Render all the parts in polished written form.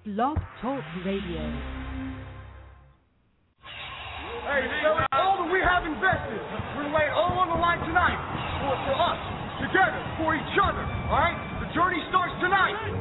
Blog Talk Radio. Hey, so all that we have invested, we're laying all on the line tonight. For us, together, for each other, all right? The journey starts tonight.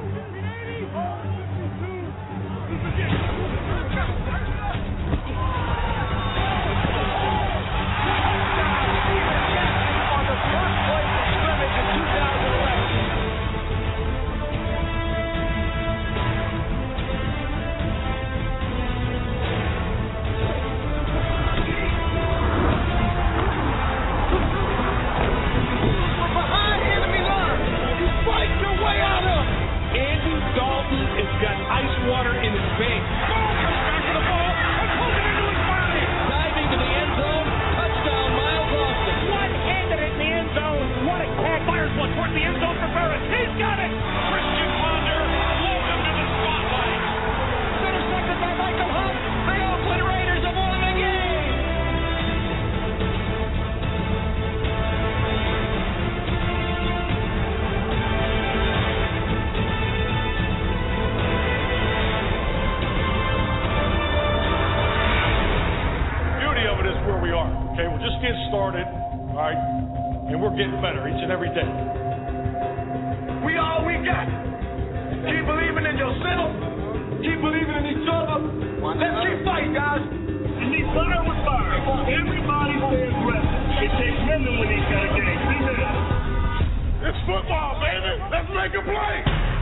Got ice water in his face. Comes back to the ball and pulls it into his body. Diving to the end zone. Touchdown, Miles Austin. One-handed in the end zone. What a catch. Fires one towards the end zone for Burris. He's got it. Christian Ponder, welcome to the spotlight. Intercepted by Michael Hunt. The Oakland Raiders have won the game. Where we are, okay? We're just getting started, all right? And we're getting better each and every day. We all we got. Keep believing in yourself. Keep believing in each other. Let's keep fighting, guys. You need fire with fire. Everybody stay aggressive. It takes men to win these kind of games. Amen. It's football, baby. Let's make a play.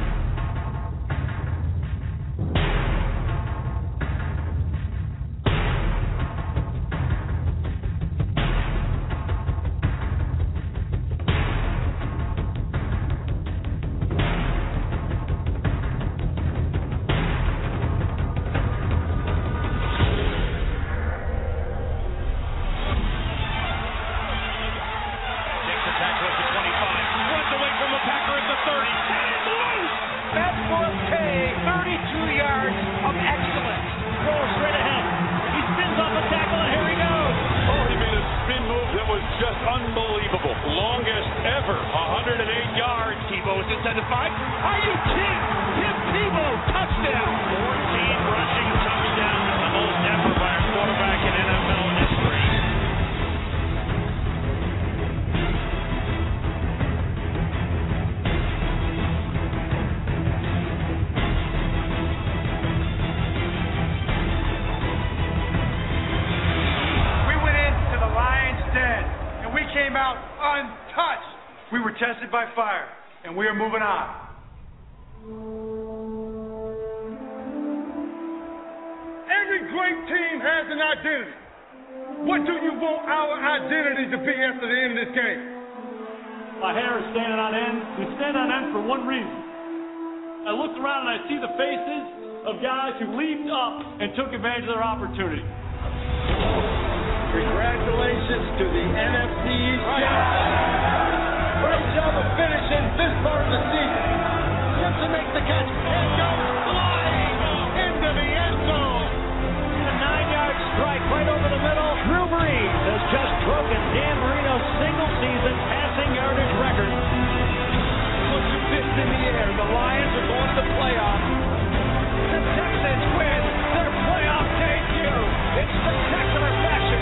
By fire, and we are moving on. Every great team has an identity. What do you want our identity to be after the end of this game? My hair is standing on end. We stand on end for one reason. I looked around and I see the faces of guys who leaped up and took advantage of their opportunity. Congratulations to the NFC champions. Great job of finishing this part of the season. Simpson makes the catch and goes flying into the end zone. A 9-yard strike right over the middle. Drew Brees has just broken Dan Marino's single-season passing yardage record. Puts the fist in the air. The Lions are going to the playoffs. The Texans win their playoff debut in spectacular fashion.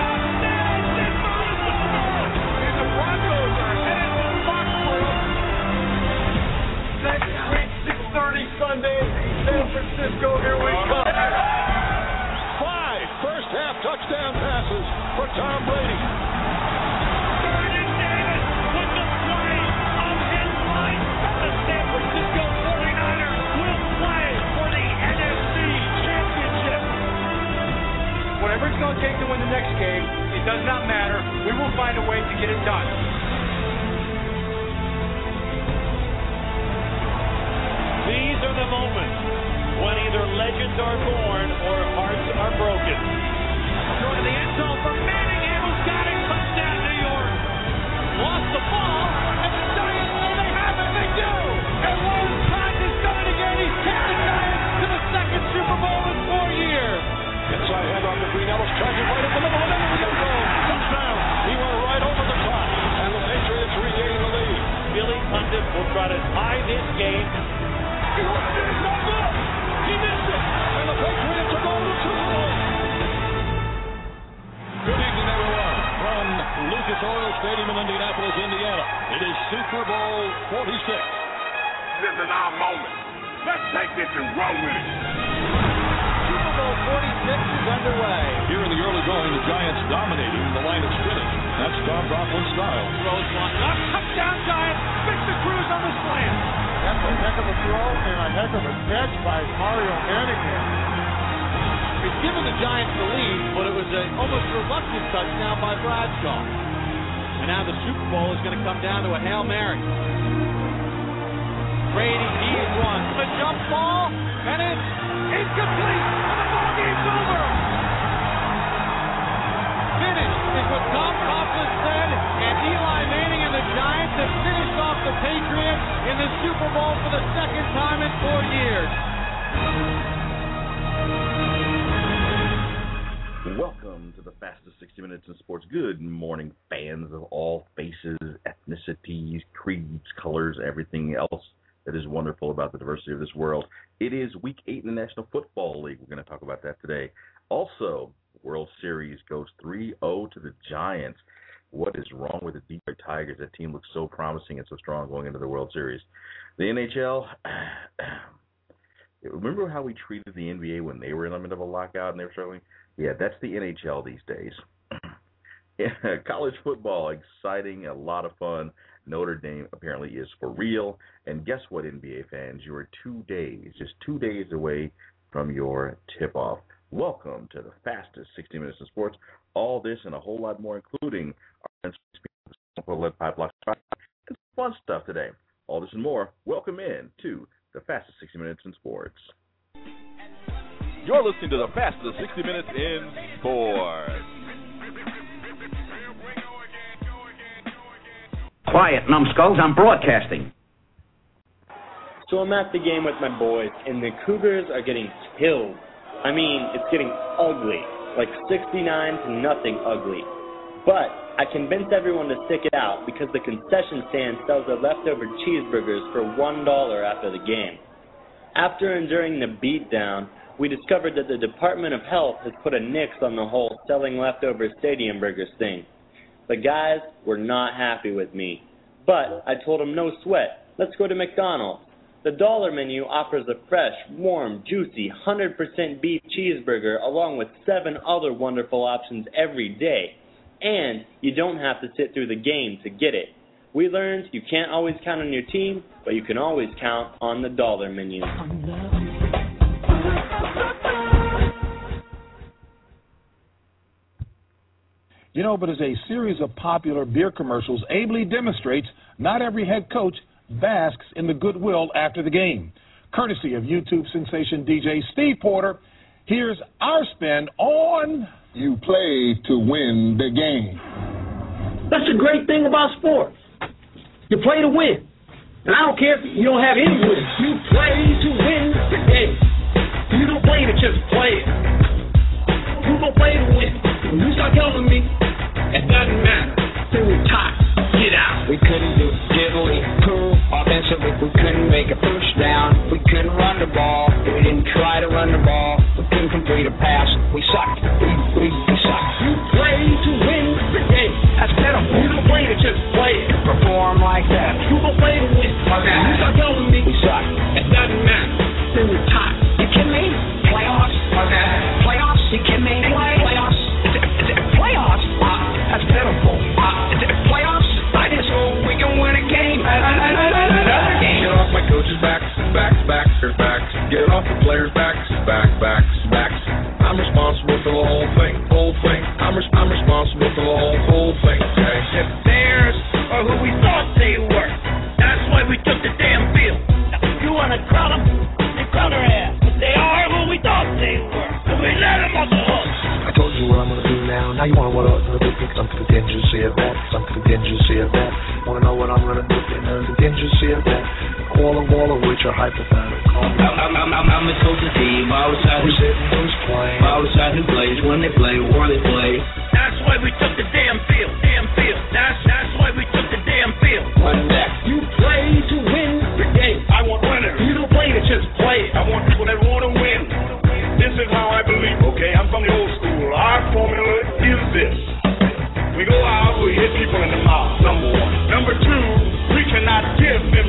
And the Broncos are headed to Foxborough. 6:30 Sunday, San Francisco. Here we come. 5 first-half touchdown passes for Tom Brady. Vernon Davis with the play of his life. The San Francisco 49ers will play for the NFC Championship. Whatever it's going to take to win the next game, it does not matter. We will find a way to get it done. These are the moments when either legends are born or hearts are broken. Throw to the end zone for Manningham, who's got it. Touchdown, New York. Lost the ball, and the Giants say they have it. They do. And Lawrence Tynes has done it again. He's taken the Giants to the second Super Bowl in 4 years. Inside handoff to Green Ellis, charging right in the middle of the end zone. Touchdown. He went right over the top, and the Patriots regain the lead. Billy Pundit will try to tie this game. He This is our moment. Let's take this and run with it. Super Bowl 46 is underway. Here in the early going, the Giants dominating the line of scrimmage. That's Tom Coughlin style. Throws one up, touchdown Giants. Victor Cruz on the slant. That's a heck of a throw and a heck of a catch by Mario Manningham. It's given the Giants the lead, but it was an almost reluctant touchdown by Bradshaw. And now the Super Bowl is going to come down to a Hail Mary. Brady needs one. The jump ball, and it's incomplete. And the ball game's over. Finished is what Tom Coughlin said, and Eli Manning and the Giants have finished off the Patriots in the Super Bowl for the second time in 4 years. Welcome to the fastest 60 minutes in sports. Good morning, fans of all faces, ethnicities, creeds, colors, everything else that is wonderful about the diversity of this world. It is Week 8 in the National Football League. We're going to talk about that today. Also, World Series goes 3-0 to the Giants. What is wrong with the Detroit Tigers? That team looks so promising and so strong going into the World Series. The NHL, remember how we treated the NBA when they were in the middle of a lockout and they were struggling? Yeah, that's the NHL these days. College football, exciting, a lot of fun. Notre Dame apparently is for real. And guess what, NBA fans? You are 2 days, just 2 days away from your tip-off. Welcome to the fastest 60 minutes in sports. All this and a whole lot more, including our and fun stuff today. All this and more. Welcome in to the fastest 60 minutes in sports. You're listening to the fastest 60 minutes in sports. Quiet, numbskulls, I'm broadcasting. So I'm at the game with my boys, and the Cougars are getting killed. I mean, it's getting ugly, like 69-0 ugly. But I convinced everyone to stick it out because the concession stand sells their leftover cheeseburgers for $1 after the game. After enduring the beatdown, we discovered that the Department of Health has put a nix on the whole selling leftover stadium burgers thing. The guys were not happy with me. But I told them no sweat. Let's go to McDonald's. The dollar menu offers a fresh, warm, juicy, 100% beef cheeseburger along with 7 other wonderful options every day. And you don't have to sit through the game to get it. We learned you can't always count on your team, but you can always count on the dollar menu. You know, but as a series of popular beer commercials ably demonstrates, not every head coach basks in the goodwill after the game. Courtesy of YouTube sensation DJ Steve Porter, here's our spin on... You play to win the game. That's the great thing about sports. You play to win. And I don't care if you don't have any wins. You play to win the game. You don't play to just play it. You don't play to win. When you start telling me, it doesn't matter. Then we're tired. Get out. We couldn't do diddly cool. Offensively, we couldn't make a push down. We couldn't run the ball. We didn't try to run the ball. We couldn't complete a pass. We sucked. We sucked. You play to win the game. That's pitiful. You don't play to just play it. Perform like that. You don't play to win. Okay. You start telling me, we suck. It doesn't matter. Then we're tired. You kidding me? Playoffs? Okay. Playoffs? You kidding me? Playoffs? Playoffs? That's pitiful. Playoffs? I just hope we can win a game. Another game. Get off my coach's backs. Get off the players' backs. I'm responsible for the whole thing. I'm responsible for the whole thing. Okay. The Bears are who we thought they were. That's why we took the damn field. Now, you want to crown them? They crown their ass. But they are who we thought they were. So we let them off the hook. I told you what I'm going to do now. Now you want to know what I'm going to do because I'm contingency of that. Want to know what I'm going to do in the contingency of that. All of which are hypothetical. I'm the coach of the team. I was out who plays when they play, where they play. That's why we took the damn field. That's why we took the damn field. Run back. You play to win the game. I want winners. You don't play to just play. I want people that want to win. This is how I believe, okay? I'm from the old school. Our formula is this. We go out, we hit people in the mouth, number one. Number two, we cannot give them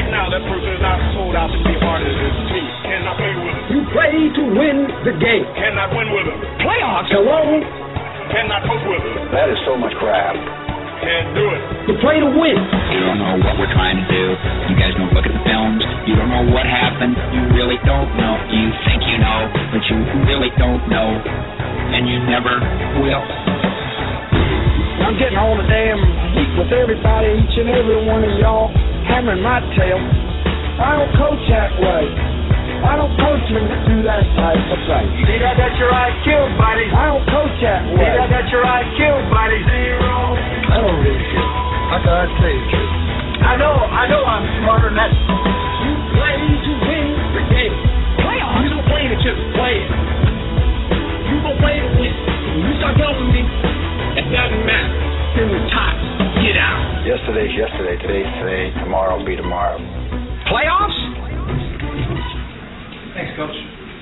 right now, that person is not sold out to be a part of this team. Cannot play with him. You play to win the game. Cannot win with him. Playoffs, hello? Cannot coach with him. That is so much crap. Can't do it. You play to win. You don't know what we're trying to do. You guys don't look at the films. You don't know what happened. You really don't know. You think you know, but you really don't know. And you never will. I'm getting on the damn heat with everybody, each and every one of y'all, hammering my tail. I don't coach that way. I don't coach them to do that type of thing. You think I got your IQ, buddy? I don't coach that way. You think I got your IQ, buddy? Zero. I don't really care. I gotta tell you the truth. I know I'm smarter than that. You play to win the game. Playoffs. You don't play to just play it. You don't play to win. When you start telling me, it doesn't matter. Then the top, get out. Yesterday's yesterday, today's today, tomorrow will be tomorrow. Playoffs? Thanks, Coach.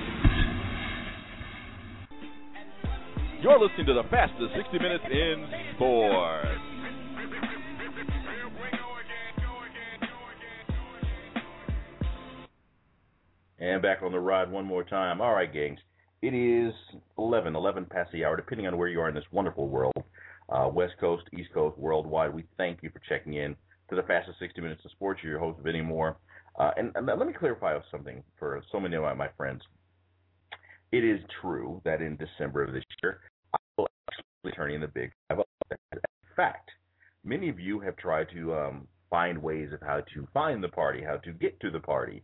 You're listening to the fastest 60 minutes in sports. And back on the ride one more time. All right, gangs. It is 11 past the hour, depending on where you are in this wonderful world. West Coast, East Coast, worldwide. We thank you for checking in to the fastest 60 minutes in sports. You're your host, Vinny Moore. And let me clarify something for so many of my friends. It is true that in December of this year, I will actually turn in the Big 5. In fact, many of you have tried to find ways of how to find the party, how to get to the party.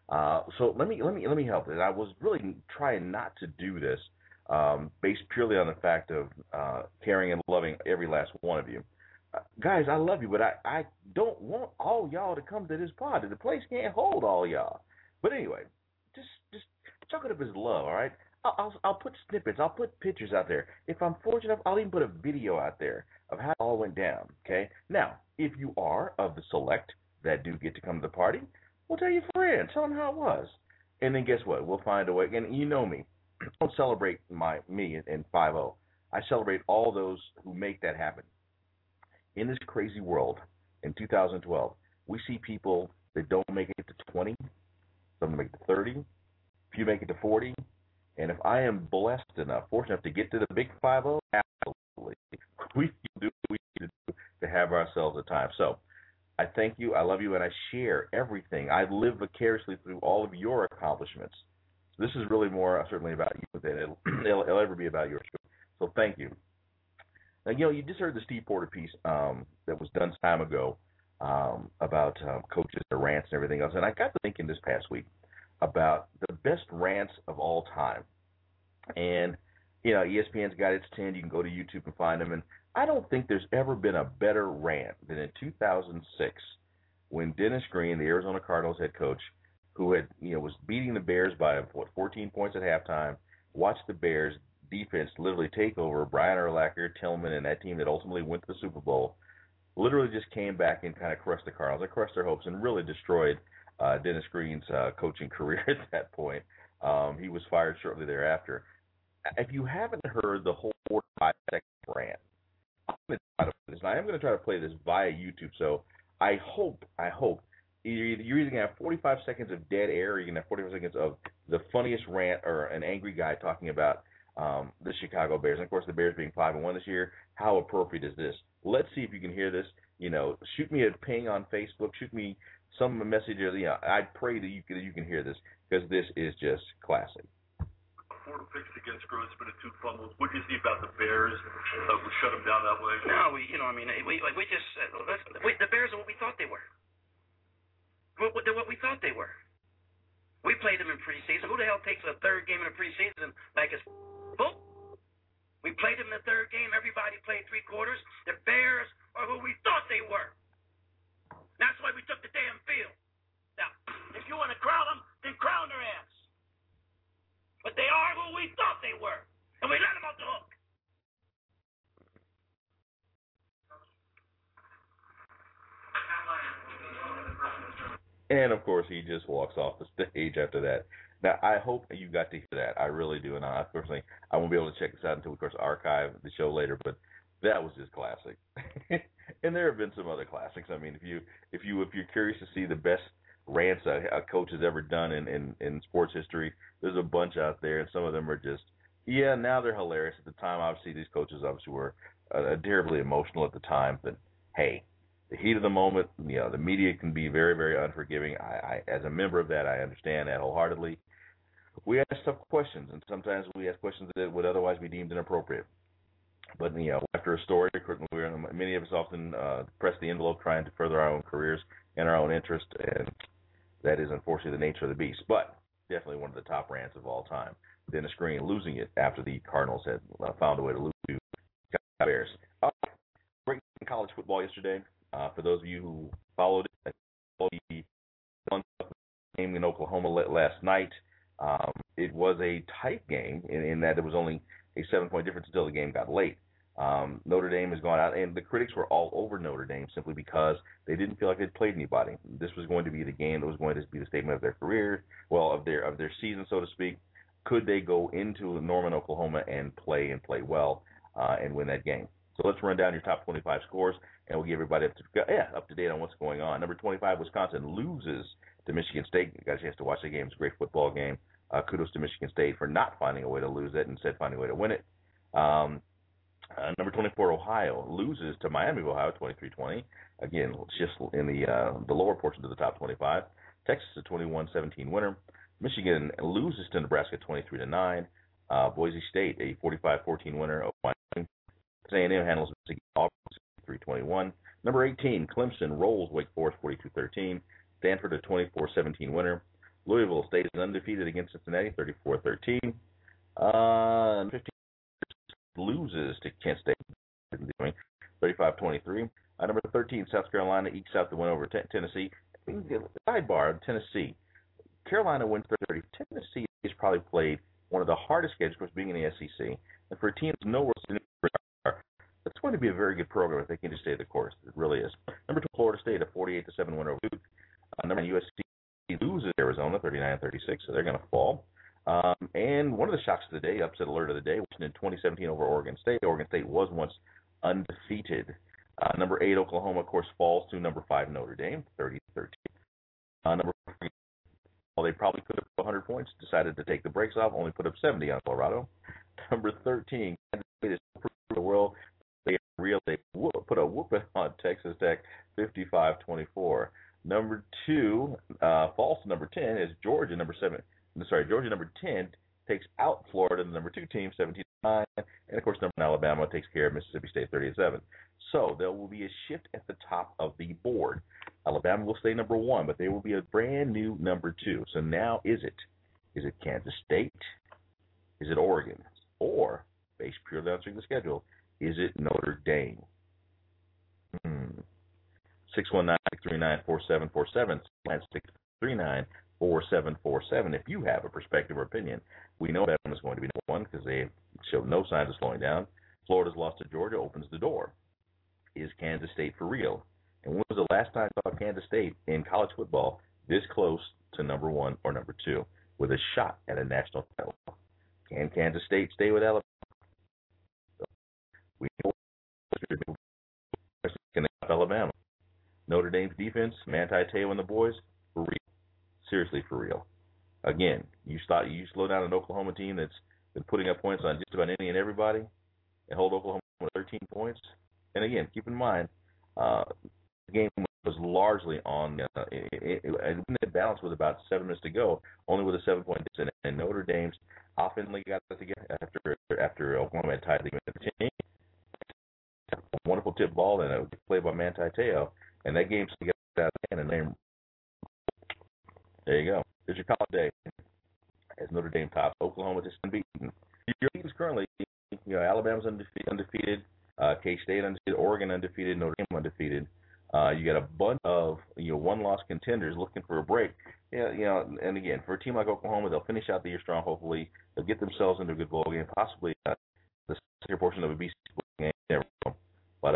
So let me help. And I was really trying not to do this, based purely on the fact of caring and loving every last one of you. Guys, I love you, but I don't want all y'all to come to this party. The place can't hold all y'all. But anyway, just chalk it up as love, all right? I'll put snippets. I'll put pictures out there. If I'm fortunate enough, I'll even put a video out there of how it all went down, okay? Now, if you are of the select that do get to come to the party, well, tell your friends. Tell them how it was. And then guess what? We'll find a way. And you know me. I don't celebrate me in 5-0. I celebrate all those who make that happen. In this crazy world, in 2012, we see people that don't make it to 20, some make it to 30, a few make it to 40, and if I am fortunate enough to get to the big 5-0, absolutely, we do what we need to do to have ourselves a time. So I thank you, I love you, and I share everything. I live vicariously through all of your accomplishments. So this is really more certainly about you than it'll ever be about yours. So thank you. Now, you just heard the Steve Porter piece that was done some time ago about coaches, their rants, and everything else. And I got to thinking this past week about the best rants of all time. And, ESPN's got its 10. You can go to YouTube and find them. And I don't think there's ever been a better rant than in 2006 when Dennis Green, the Arizona Cardinals head coach, who had was beating the Bears by 14 points at halftime, watched the Bears defense literally take over Brian Urlacher, Tillman, and that team that ultimately went to the Super Bowl, literally just came back and kind of crushed the Cardinals. They crushed their hopes and really destroyed Dennis Green's coaching career at that point. He was fired shortly thereafter. If you haven't heard the whole 45-second rant, I'm going to try to play this. I am going to try to play this via YouTube, so I hope you're either going to have 45 seconds of dead air or you're going to have 45 seconds of the funniest rant or an angry guy talking about the Chicago Bears. And, of course, the Bears being 5-1 this year, how appropriate is this? Let's see if you can hear this. Shoot me a ping on Facebook. Shoot me some message. I pray that you can hear this because this is just classic. 4 picks against Gross, but 2 fumbles. What do you see about the Bears? We shut them down that way. No, we just the Bears are what we thought they were. They're what we thought they were. We played them in preseason. Who the hell takes a third game in a preseason like it's bull? We played them in the third game. Everybody played 3 quarters. The Bears are who we thought they were. That's why we took the damn field. Now, if you want to crown them, then crown their ass. But they are who we thought they were. And we let them off the hook. And, of course, he just walks off the stage after that. Now, I hope you got to hear that. I really do. And personally, I won't be able to check this out until, of course, archive the show later. But that was just classic. And there have been some other classics. I mean, if you're curious to see the best rants a coach has ever done in sports history. There's a bunch out there, and some of them are just, now they're hilarious. At the time, obviously, these coaches obviously were terribly emotional at the time, but hey, the heat of the moment, the media can be very, very unforgiving. I as a member of that, I understand that wholeheartedly. We ask tough questions, and sometimes we ask questions that would otherwise be deemed inappropriate. But, after a story, many of us often press the envelope trying to further our own careers and our own interest, and that is unfortunately the nature of the beast. But definitely one of the top rants of all time. Dennis Green losing it after the Cardinals had found a way to lose to the Bears. Great in college football yesterday. For those of you who followed it, the game in Oklahoma last night, it was a tight game in that it was only a 7-point difference until the game got late. Notre Dame has gone out, and the critics were all over Notre Dame simply because they didn't feel like they'd played anybody. This was going to be the game that was going to be the statement of their career, of their season, so to speak. Could they go into Norman, Oklahoma, and play well and win that game? So let's run down your top 25 scores, and we'll give everybody up to date on what's going on. Number 25, Wisconsin loses to Michigan State. You got a chance to watch the game. It's a great football game. Kudos to Michigan State for not finding a way to lose it, instead finding a way to win it. Number 24, Ohio loses to Miami of Ohio 23-20. Again, just in the lower portion of the top 25. Texas a 21-17 winner. Michigan loses to Nebraska 23-9. Boise State a 45-14 winner. A&M handles Auburn 3-21. Number 18, Clemson rolls Wake Forest 42-13. Stanford a 24-17 winner. Louisville stays undefeated against Cincinnati 34-13. 15 loses to Kent State 35-23. Number 13, South Carolina ekes out the win over Tennessee. Sidebar, Tennessee. Carolina wins 30. Tennessee has probably played one of the hardest schedules, of course, being in the SEC. And for a team that's nowhere to it's going to be a very good program if they can just stay the course. It really is. Number 2, Florida State, a 48-7 win over Duke. Number 9, USC loses Arizona 39-36, so they're going to fall. And one of the shocks of the day, upset alert of the day, was in 2017 over Oregon State. Oregon State was once undefeated. Number 8, Oklahoma, of course, falls to number 5, Notre Dame, 30-13. Number 3, they probably could have put 100 points, decided to take the brakes off, only put up 70 on Colorado. Number 13, Kansas State is the world. They put a whooping on Texas Tech, 55-24. Number 2, false to number 10 is Georgia. Georgia number 10 takes out Florida, the number 2 team, 17-9, and of course number 9 Alabama takes care of Mississippi State, 30-7. So there will be a shift at the top of the board. Alabama will stay number 1, but they will be a brand new number 2. So now is it Kansas State? Is it Oregon? Or, based purely on the schedule, is it Notre Dame? 619-639-4747, 639-4747. If you have a perspective or opinion, we know Alabama is going to be number 1 because they show no signs of slowing down. Florida's loss to Georgia opens the door. Is Kansas State for real? And when was the last time you saw Kansas State in college football this close to number 1 or number 2 with a shot at a national title? Can Kansas State stay with Alabama? We know Alabama. Notre Dame's defense, Manti Te'o and the boys, for real. Seriously, for real. Again, you slow down an Oklahoma team that's been putting up points on just about any and everybody and hold Oklahoma with 13 points. And again, keep in mind, the game was largely on it balanced with about 7 minutes to go, only with a 7-point difference. And Notre Dame's offensively got it together after Oklahoma had tied the game. A wonderful tip ball and a play by Manti Te'o, and that game's together out of hand. And there you go. There's your college day. As Notre Dame tops Oklahoma, just unbeaten. Your teams currently, Alabama's undefeated, K-State undefeated, Oregon undefeated, Notre Dame undefeated. You got a bunch of one-loss contenders looking for a break. And again, for a team like Oklahoma, they'll finish out the year strong. Hopefully, they'll get themselves into a good bowl game, possibly the second portion of a BC game. Never know. But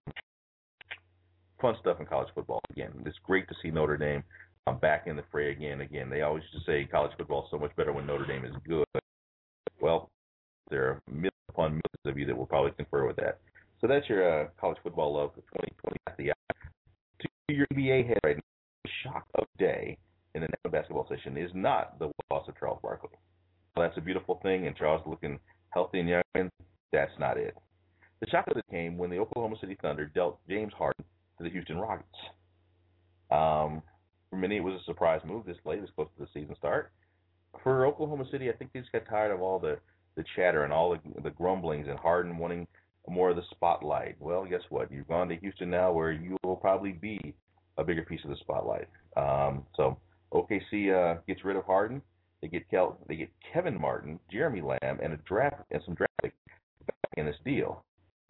fun stuff in college football. Again, it's great to see Notre Dame back in the fray again. Again, they always used to say college football is so much better when Notre Dame is good. Well, there are millions upon millions of you that will probably confer with that. So that's your college football love for 2020. To your NBA head right now, shock of the day in the National Basketball Association is not the loss of Charles Barkley. Well, that's a beautiful thing, and Charles looking healthy and young, and that's not it. The shock of it came when the Oklahoma City Thunder dealt James Harden to the Houston Rockets. For many, it was a surprise move this late, as close to the season start. For Oklahoma City, I think they just got tired of all the chatter and all the grumblings and Harden wanting more of the spotlight. Well, guess what? You've gone to Houston now, where you will probably be a bigger piece of the spotlight. So OKC gets rid of Harden. They get Kevin Martin, Jeremy Lamb, and some draft picks back in this deal.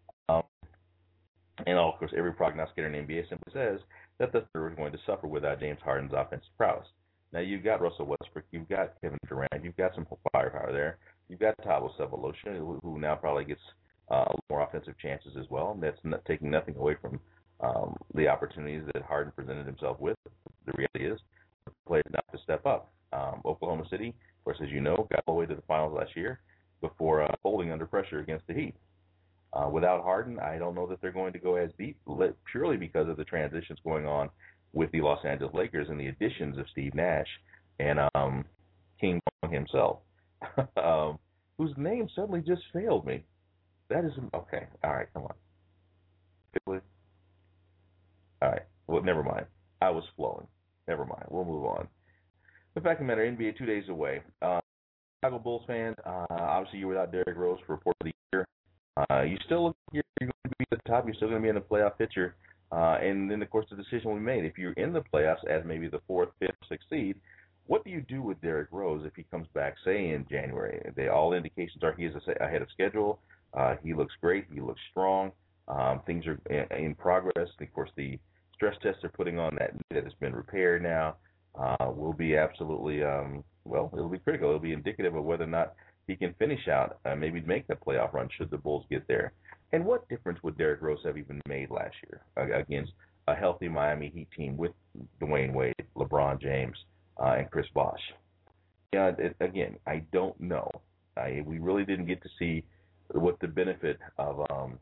And of course, every prognosticator in the NBA simply says that the Thunder is going to suffer without James Harden's offensive prowess. Now, you've got Russell Westbrook, you've got Kevin Durant, you've got some firepower there. You've got Thabo Sefolosha, who now probably gets more offensive chances as well. And that's not taking nothing away from the opportunities that Harden presented himself with. The reality is, the players not to step up. Oklahoma City, of course, as you know, got all the way to the finals last year before folding under pressure against the Heat. Without Harden, I don't know that they're going to go as deep, purely because of the transitions going on with the Los Angeles Lakers and the additions of Steve Nash and King Kong himself, whose name suddenly just failed me. That is okay. All right, come on. All right. Well, never mind. I was flowing. Never mind. We'll move on. The fact of the matter, NBA 2 days away. Chicago Bulls fans, obviously you're without Derrick Rose for report of the year. You still look like you're going to be at the top. You're still going to be in the playoff picture. And then, of course, the decision will be made. If you're in the playoffs as maybe the 4th, 5th, 6th seed, what do you do with Derrick Rose if he comes back, say, in January? All indications are he is ahead of schedule. He looks great. He looks strong. Things are in progress. Of course, the stress tests they're putting on that has been repaired now will be absolutely, it'll be critical. It'll be indicative of whether or not he can finish out, maybe make the playoff run should the Bulls get there. And what difference would Derrick Rose have even made last year against a healthy Miami Heat team with Dwayne Wade, LeBron James, and Chris Bosh? Again, I don't know. We really didn't get to see what the benefit of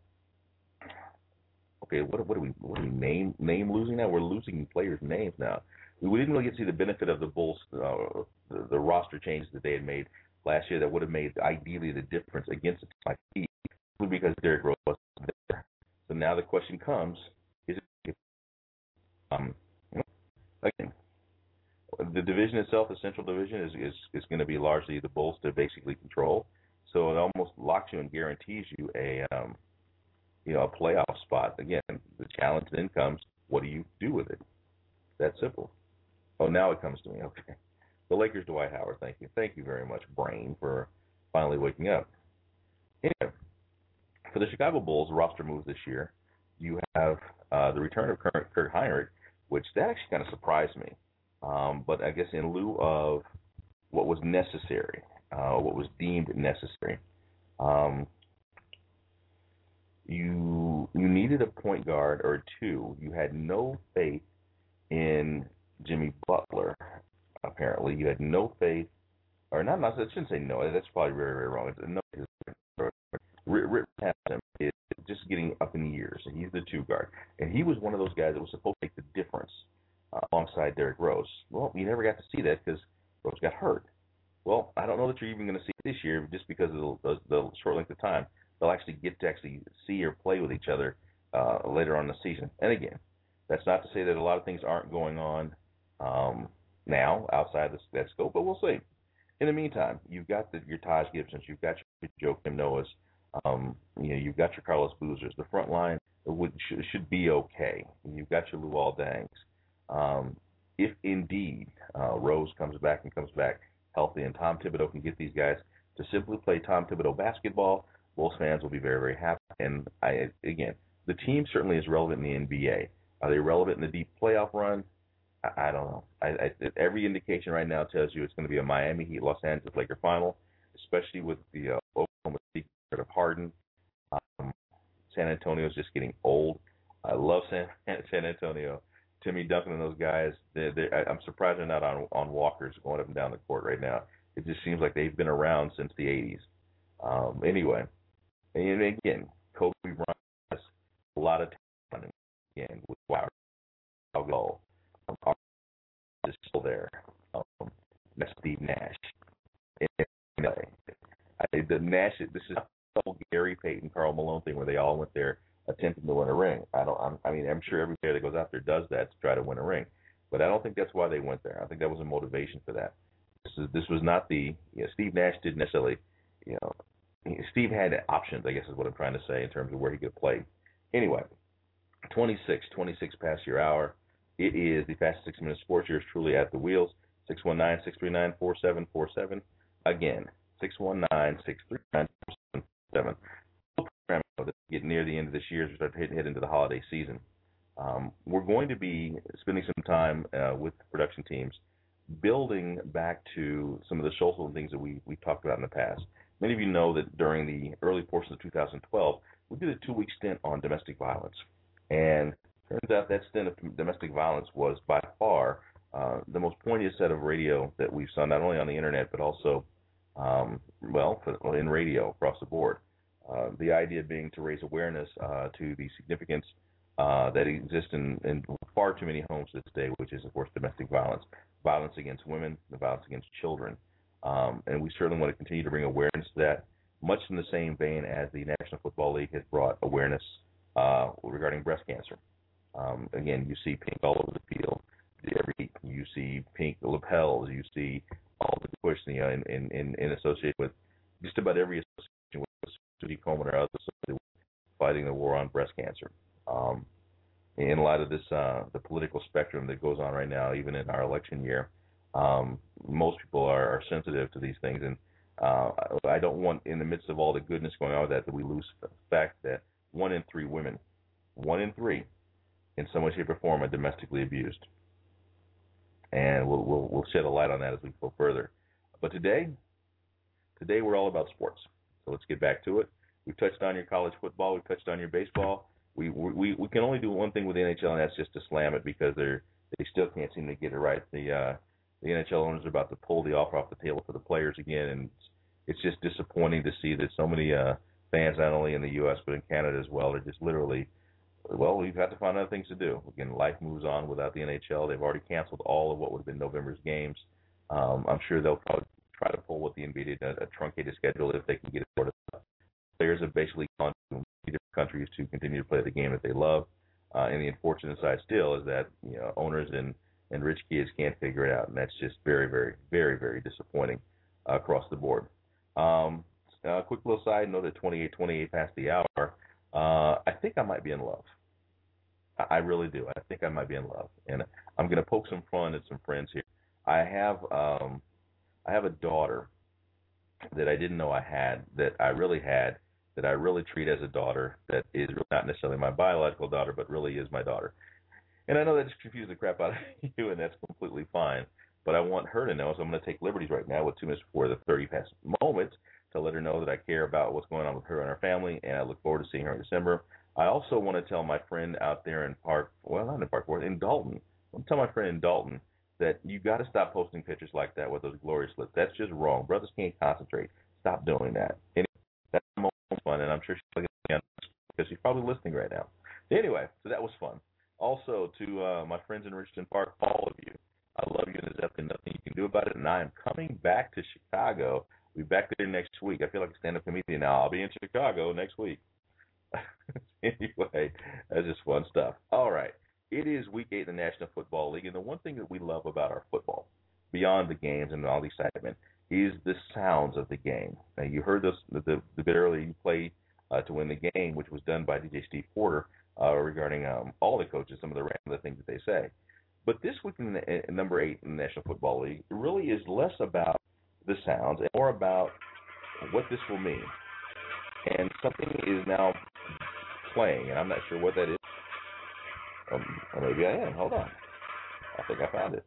what are we name losing now? We're losing players' names now. We didn't really get to see the benefit of the Bulls, the roster changes that they had made last year that would have made ideally the difference against a team like the Heat, because Derrick Rose wasn't there. So now the question comes: is it again? The division itself, the Central Division, is going to be largely the Bulls to basically control. So it almost locks you and guarantees you a playoff spot. Again, the challenge then comes: what do you do with it? That simple. Oh, now it comes to me. Okay. The Lakers, Dwight Howard, thank you. Thank you very much, Brain, for finally waking up. Anyway, for the Chicago Bulls roster moves this year, you have the return of Kirk Hinrich, which that actually kind of surprised me. But I guess in lieu of what was necessary, what was deemed necessary, you needed a point guard or two. You had no faith in Jimmy Butler. Apparently, you had no faith, or not. I shouldn't say no. That's probably very, very wrong. Rip Hamilton is just getting up in years, and he's the 2 guard, and he was one of those guys that was supposed to make the difference alongside Derrick Rose. Well, you never got to see that because Rose got hurt. Well, I don't know that you're even going to see it this year just because of the short length of time. They'll actually get to see or play with each other later on in the season. And again, that's not to say that a lot of things aren't going on now outside that scope, but we'll see. In the meantime, you've got your Taj Gibsons, you've got your Joakim Noahs, you've got your Carlos Boozers. The front line should be okay. You've got your Luol Dengs. If indeed Rose comes back healthy and Tom Thibodeau can get these guys to simply play Tom Thibodeau basketball, Bulls fans will be very, very happy. And again, the team certainly is relevant in the NBA. Are they relevant in the deep playoff run? I don't know. Every indication right now tells you it's going to be a Miami Heat Los Angeles Lakers final, especially with the Oklahoma City of Harden. San Antonio is just getting old. I love San Antonio. Timmy Duncan and those guys. I'm surprised they're not on walkers going up and down the court right now. It just seems like they've been around since the 80s. Anyway, and again, Kobe Bryant has a lot of talent. Again, with Wow. still there. That's Steve Nash. The Nash. This is the whole Gary Payton, Karl Malone thing where they all went there attempting to win a ring. I'm sure every player that goes out there does that to try to win a ring, but I don't think that's why they went there. I think that was a motivation for that. This was not the Steve Nash didn't necessarily, Steve had options, I guess is what I'm trying to say in terms of where he could play. Anyway, 26 past your hour. It is the fastest 60 minutes sports. Yours truly at the wheels. 619-639-4747. Again, 619-639-4747. Get near the end of this year as we start to head into the holiday season. We're going to be spending some time with production teams building back to some of the social things that we talked about in the past. Many of you know that during the early portion of 2012, we did a 2-week stint on domestic violence. And turns out that stint of domestic violence was by far the most poignant set of radio that we've done, not only on the internet, but also, in radio across the board. The idea being to raise awareness to the significance that exists in far too many homes this day, which is, of course, domestic violence, violence against women, the violence against children. And we certainly want to continue to bring awareness to that, much in the same vein as the National Football League has brought awareness regarding breast cancer. Again, you see pink all over the field. You see pink lapels. You see all the push in associated with just about every association with Susie Komen or others fighting the war on breast cancer. In light of this, the political spectrum that goes on right now, even in our election year, most people are sensitive to these things, and I don't want, in the midst of all the goodness going on with that we lose the fact that 1 in 3 women, 1 in 3, in some way, shape, or form, are domestically abused. And we'll shed a light on that as we go further. But today we're all about sports. So let's get back to it. We've touched on your college football. We've touched on your baseball. We can only do one thing with the NHL, and that's just to slam it because they still can't seem to get it right. The NHL owners are about to pull the offer off the table for the players again, and it's just disappointing to see that so many fans, not only in the U.S. but in Canada as well, are just literally, we've got to find other things to do. Again, life moves on without the NHL. They've already canceled all of what would have been November's games. I'm sure they'll probably try to pull what the NBA did, a truncated schedule if they can get it sorted out. Players have basically gone to different countries to continue to play the game that they love. And the unfortunate side still is that owners and rich kids can't figure it out, and that's just very, very, very, very disappointing across the board. Quick little side note at 28 past the hour, I think I might be in love. I really do. I think I might be in love, and I'm going to poke some fun at some friends here. I have a daughter that I didn't know I had, that I really treat as a daughter, that is really not necessarily my biological daughter, but really is my daughter. And I know that just confused the crap out of you, and that's completely fine. But I want her to know, so I'm going to take liberties right now with 2 minutes before the 30 past moment to let her know that I care about what's going on with her and her family, and I look forward to seeing her in December. I also want to tell my friend out there in in Dalton. I want to tell my friend in Dalton that you got to stop posting pictures like that with those glorious lips. That's just wrong. Brothers can't concentrate. Stop doing that. Anyway, that's fun, and I'm sure she's looking because she's probably listening right now. Anyway, so that was fun. Also, to my friends in Richardson Park, all of you, I love you, and there's definitely nothing you can do about it. And I am coming back to Chicago. I'll be back there next week. I feel like a stand-up comedian now. I'll be in Chicago next week. Anyway, that's just fun stuff. All right. It is Week 8 in the National Football League, and the one thing that we love about our football, beyond the games and all the excitement, is the sounds of the game. Now, you heard this the bit earlier. You played to win the game, which was done by DJ Steve Porter regarding all the coaches, some of the random things that they say. But this week in number 8 in the National Football League, it really is less about the sounds and more about what this will mean. And something is now playing, and I'm not sure what that is. Or maybe I am. Hold on. I think I found it.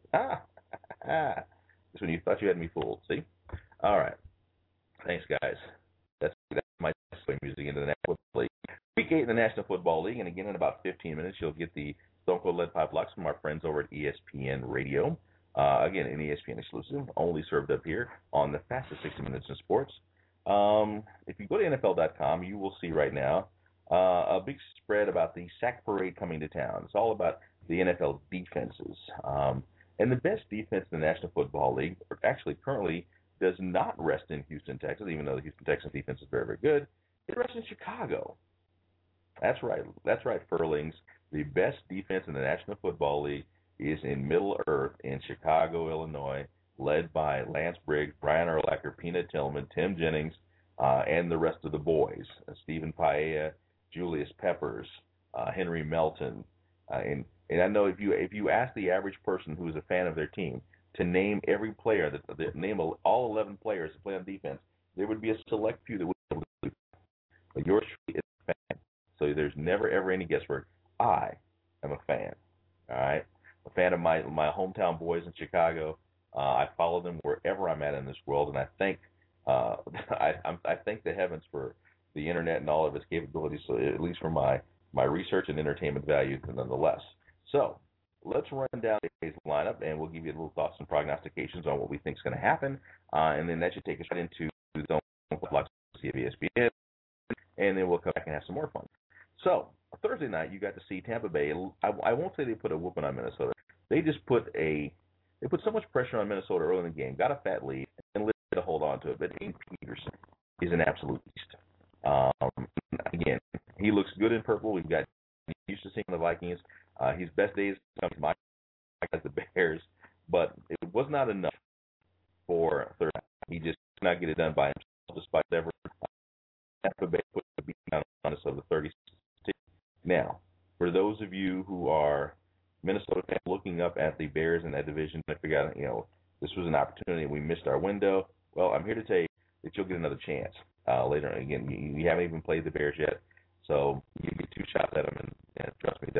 Just when you thought you had me fooled. See? All right. Thanks, guys. That's my music into the National Football League. Week 8 in the National Football League, and again in about 15 minutes, you'll get the Stone Cold Lead Pipe Locks from our friends over at ESPN Radio. Again, an ESPN exclusive, only served up here on the fastest 60 minutes in sports. If you go to NFL.com, you will see right now a big spread about the sack parade coming to town. It's all about the NFL defenses. And the best defense in the National Football League, actually currently, does not rest in Houston, Texas, even though the Houston Texans defense is very, very good. It rests in Chicago. That's right, Furlings. The best defense in the National Football League is in Middle Earth in Chicago, Illinois, led by Lance Briggs, Brian Urlacher, Peanut Tillman, Tim Jennings, and the rest of the boys, Stephen Paella, Julius Peppers, Henry Melton. And I know if you ask the average person who is a fan of their team to name every player, name all 11 players to play on defense, there would be a select few that would be able to do that. But yours truly is a fan. So there's never, ever any guesswork. I am a fan. All right? A fan of my hometown boys in Chicago. I follow them wherever I'm at in this world, and I thank I thank the heavens for the internet and all of its capabilities, so at least for my research and entertainment value, nonetheless. So let's run down today's lineup, and we'll give you a little thoughts and prognostications on what we think is going to happen, and then that should take us right into the Zone Blocks of ESPN, and then we'll come back and have some more fun. So Thursday night, you got to see Tampa Bay. I won't say they put a whooping on Minnesota. They just put so much pressure on Minnesota early in the game, got a fat lead, and let to hold on to it. But Adrian Peterson is an absolute beast. Again, he looks good in purple. We've got used to seeing the Vikings. His best days come to my the Bears, but it was not enough for third. He just could not get it done by himself, despite ever Tampa Bay put the beat down on us of the 36. Now, for those of you who are Minnesota fans looking up at the Bears in that division, I figured out, this was an opportunity and we missed our window. Well, I'm here to tell you that you'll get another chance later on. Again, you haven't even played the Bears yet, so you get 2 shots at them, and trust me,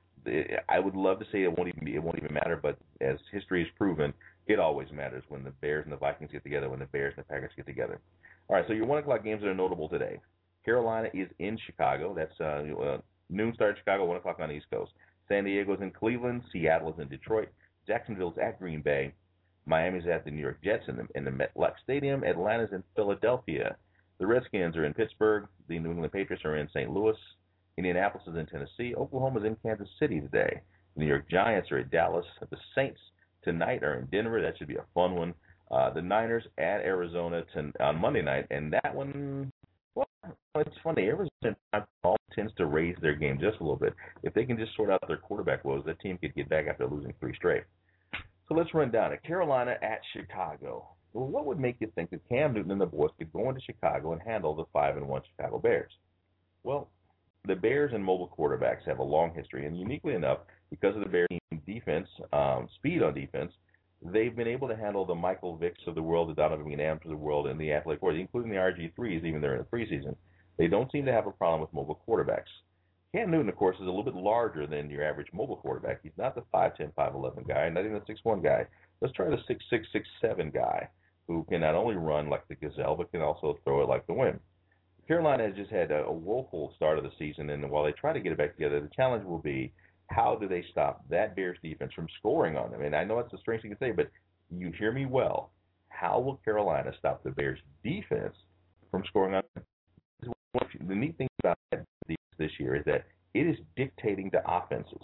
I would love to say it won't even matter, but as history has proven, it always matters when the Bears and the Vikings get together, when the Bears and the Packers get together. All right, so your 1 o'clock games that are notable today. Carolina is in Chicago. That's noon start in Chicago, 1 o'clock on the East Coast. San Diego's in Cleveland. Seattle is in Detroit. Jacksonville's at Green Bay. Miami's at the New York Jets in the MetLife Stadium. Atlanta's in Philadelphia. The Redskins are in Pittsburgh. The New England Patriots are in St. Louis. Indianapolis is in Tennessee. Oklahoma's in Kansas City today. The New York Giants are at Dallas. The Saints tonight are in Denver. That should be a fun one. The Niners at Arizona on Monday night. And that one, well, it's funny. Arizona tends to raise their game just a little bit. If they can just sort out their quarterback woes, that team could get back after losing 3 straight. So let's run down it. Carolina at Chicago. Well, what would make you think that Cam Newton and the boys could go into Chicago and handle the 5-1 Chicago Bears? Well, the Bears and mobile quarterbacks have a long history, and uniquely enough, because of the Bears' defense, speed on defense, they've been able to handle the Michael Vicks of the world, the Donovan McNabb of the world, and the athletic boards, including the RG3s, even during the preseason. They don't seem to have a problem with mobile quarterbacks. Cam Newton, of course, is a little bit larger than your average mobile quarterback. He's not the 5'10", 5'11" guy, not even the 6'1" guy. Let's try the 6'6", 6'7" guy who can not only run like the gazelle, but can also throw it like the wind. Carolina has just had a woeful start of the season, and while they try to get it back together, the challenge will be how do they stop that Bears defense from scoring on them? And I know it's a strange thing to say, but you hear me well. How will Carolina stop the Bears defense from scoring on them? The neat thing about this year is that it is dictating to offenses.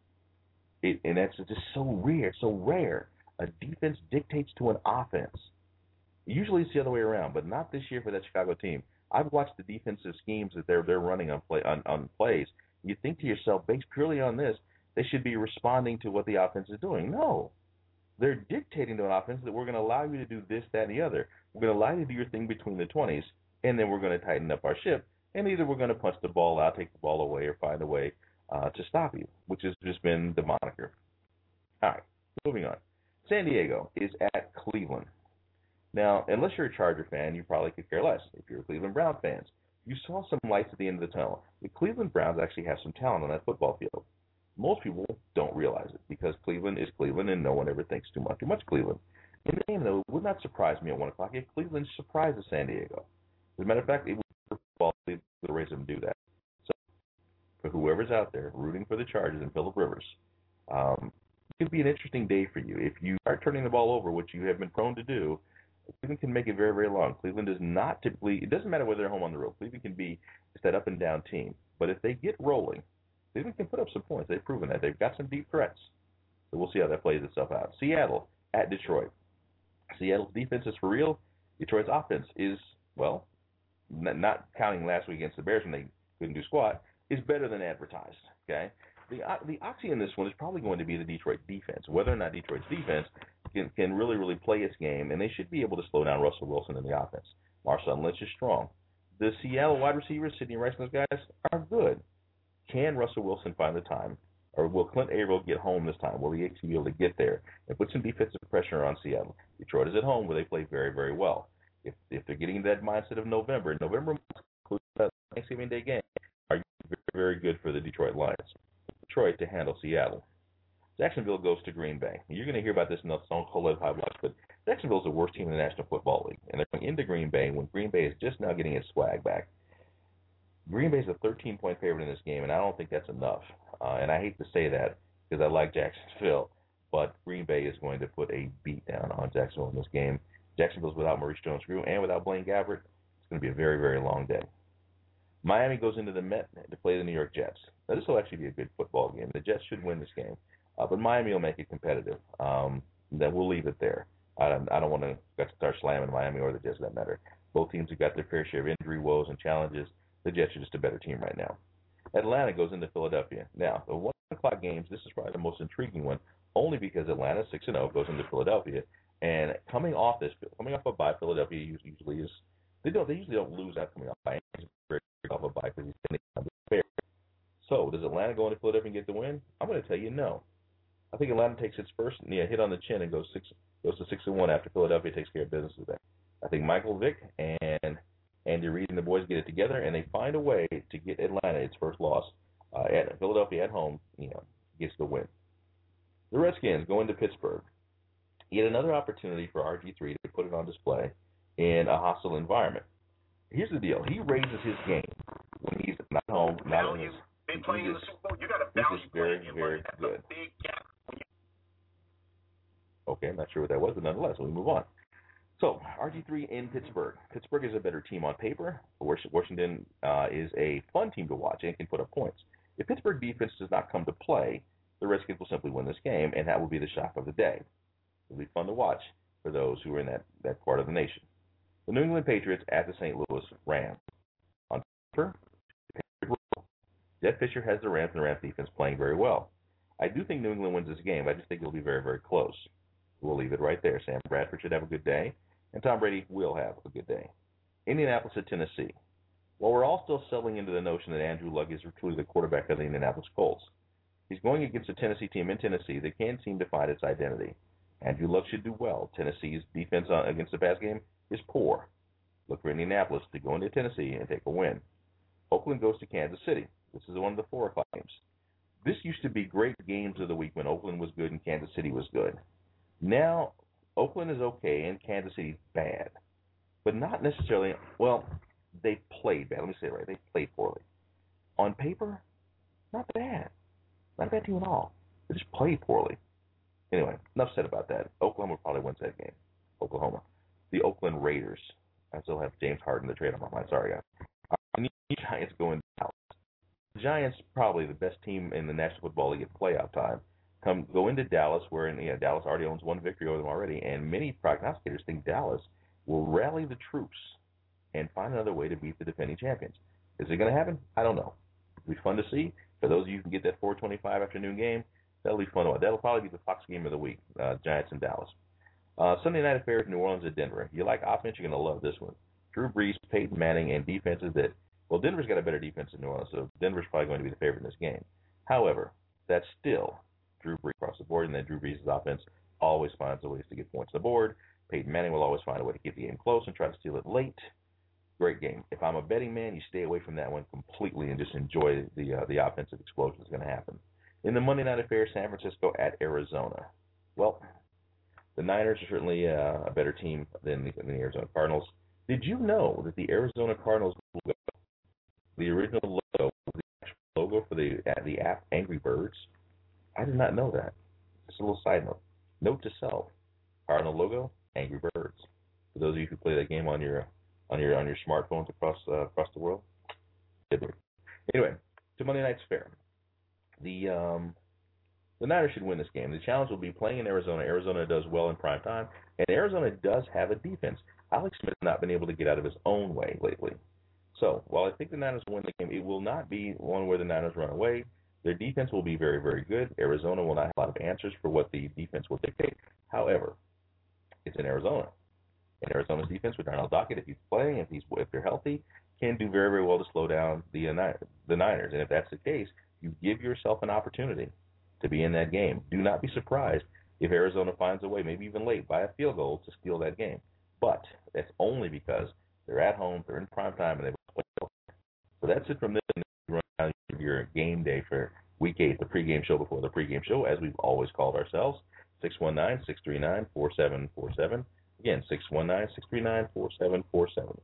And that's just so rare. A defense dictates to an offense. Usually it's the other way around, but not this year for that Chicago team. I've watched the defensive schemes that they're running on plays. You think to yourself, based purely on this, they should be responding to what the offense is doing. No. They're dictating to an offense that we're going to allow you to do this, that, and the other. We're going to allow you to do your thing between the 20s, and then we're going to tighten up our ship. And either we're going to punch the ball out, take the ball away, or find a way to stop you, which has just been the moniker. All right, moving on. San Diego is at Cleveland. Now, unless you're a Charger fan, you probably could care less. If you're a Cleveland Brown fans, you saw some lights at the end of the tunnel. The Cleveland Browns actually have some talent on that football field. Most people don't realize it because Cleveland is Cleveland, and no one ever thinks too much Cleveland. In the game, though, it would not surprise me at 1 o'clock if Cleveland surprises San Diego. As a matter of fact, it would be the race them to do that. So, for whoever's out there rooting for the Chargers and Phillip Rivers, it could be an interesting day for you. If you start turning the ball over, which you have been prone to do, Cleveland can make it very, very long. Cleveland does not typically, it doesn't matter whether they're home on the road. Cleveland can be just that up-and-down team. But if they get rolling, Cleveland can put up some points. They've proven that. They've got some deep threats. So we'll see how that plays itself out. Seattle at Detroit. Seattle's defense is for real. Detroit's offense is, well, not counting last week against the Bears when they couldn't do squat, is better than advertised. Okay, the oxy in this one is probably going to be the Detroit defense. Whether or not Detroit's defense can really play its game, and they should be able to slow down Russell Wilson in the offense. Marshawn Lynch is strong. The Seattle wide receivers, Sidney Rice and those guys, are good. Can Russell Wilson find the time, or will Clint Averill get home this time? Will he actually be able to get there and put some defensive pressure on Seattle? Detroit is at home where they play very, very well. If they're getting that mindset of November includes that Thanksgiving Day game, are very, very good for the Detroit Lions. Detroit to handle Seattle. Jacksonville goes to Green Bay. You're going to hear about this in the Stone Cold Live High Blocks, but Jacksonville's the worst team in the National Football League, and they're going into Green Bay when Green Bay is just now getting its swag back. Green Bay's a 13-point favorite in this game, and I don't think that's enough. And I hate to say that because I like Jacksonville, but Green Bay is going to put a beat down on Jacksonville in this game. Jacksonville's without Maurice Jones-Drew and without Blaine Gabbert. It's going to be a very, very long day. Miami goes into the Met to play the New York Jets. Now, this will actually be a good football game. The Jets should win this game, but Miami will make it competitive. Then we'll leave it there. I don't want to start slamming Miami or the Jets, for that matter. Both teams have got their fair share of injury woes and challenges. The Jets are just a better team right now. Atlanta goes into Philadelphia. Now, the 1 o'clock games, this is probably the most intriguing one, only because Atlanta 6-0 goes into Philadelphia, and coming off a bye, Philadelphia usually is they usually don't lose out coming off by off a bye because he's standing on the fair. So does Atlanta go into Philadelphia and get the win? I'm going to tell you no. I think Atlanta takes its first hit on the chin and goes to 6-1 after Philadelphia takes care of business today. I think Michael Vick and Andy Reid and the boys get it together, and they find a way to get Atlanta its first loss. At Philadelphia at home, gets the win. The Redskins go into Pittsburgh. Yet another opportunity for RG3 to put it on display in a hostile environment. Here's the deal. He raises his game when he's not home, not in his. Been playing in the Super Bowl. You got a value very, very good. Big gap. Okay, I'm not sure what that was, but nonetheless, we move on. So, RG3 in Pittsburgh. Pittsburgh is a better team on paper. Washington is a fun team to watch and can put up points. If Pittsburgh defense does not come to play, the Redskins will simply win this game, and that will be the shock of the day. It'll be fun to watch for those who are in that part of the nation. The New England Patriots at the St. Louis Rams. On paper, Jeff Fisher has the Rams, and the Rams defense playing very well. I do think New England wins this game. I just think it'll be very, very close. We'll leave it right there. Sam Bradford should have a good day, and Tom Brady will have a good day. Indianapolis at Tennessee. Well, we're all still settling into the notion that Andrew Luck is truly the quarterback of the Indianapolis Colts. He's going against a Tennessee team in Tennessee that can't seem to find its identity. Andrew Luck should do well. Tennessee's defense against the pass game is poor. Look for Indianapolis to go into Tennessee and take a win. Oakland goes to Kansas City. This is one of the 4 o'clock games. This used to be great games of the week when Oakland was good and Kansas City was good. Now, Oakland is okay and Kansas City's bad. But not necessarily, well, they played bad. Let me say it right. They played poorly. On paper, not bad. Not a bad team at all. They just played poorly. Anyway, enough said about that. Oklahoma probably wins that game. Oklahoma. The Oakland Raiders. I still have James Harden to trade on my mind. Sorry, guys. The New Giants go into Dallas. The Giants, probably the best team in the National Football League at playoff time, go into Dallas, where Dallas already owns one victory over them already, and many prognosticators think Dallas will rally the troops and find another way to beat the defending champions. Is it going to happen? I don't know. It'll be fun to see. For those of you who can get that 4:25 afternoon game, that'll be fun to watch. That'll probably be the Fox game of the week, Giants and Dallas. Sunday night affairs, New Orleans at Denver. You like offense, you're going to love this one. Drew Brees, Peyton Manning, and defenses that, well, Denver's got a better defense than New Orleans, so Denver's probably going to be the favorite in this game. However, that's still Drew Brees across the board, and then Drew Brees' offense always finds a ways to get points on the board. Peyton Manning will always find a way to keep the game close and try to steal it late. Great game. If I'm a betting man, you stay away from that one completely and just enjoy the offensive explosion that's going to happen. In the Monday night affair, San Francisco at Arizona. Well, the Niners are certainly a better team than the Arizona Cardinals. Did you know that the Arizona Cardinals logo, the original logo, was the actual logo for the app Angry Birds? I did not know that. Just a little side note. Note to self: Cardinal logo, Angry Birds. For those of you who play that game on your smartphones across the world. Anyway, to Monday night's fair. The The Niners should win this game. The challenge will be playing in Arizona. Arizona does well in prime time, and Arizona does have a defense. Alex Smith has not been able to get out of his own way lately. So while I think the Niners will win the game, it will not be one where the Niners run away. Their defense will be very, very good. Arizona will not have a lot of answers for what the defense will dictate. However, it's in Arizona. And Arizona's defense with Darnell Dockett, if he's playing, if they're healthy, can do very, very well to slow down the Niners. And if that's the case, you give yourself an opportunity to be in that game. Do not be surprised if Arizona finds a way, maybe even late, by a field goal to steal that game. But that's only because they're at home, they're in prime time, and they play. So that's it from this. Run down your game day for Week 8, the pregame show before the pregame show, as we've always called ourselves. 619-639-4747. Again, 619-639-4747.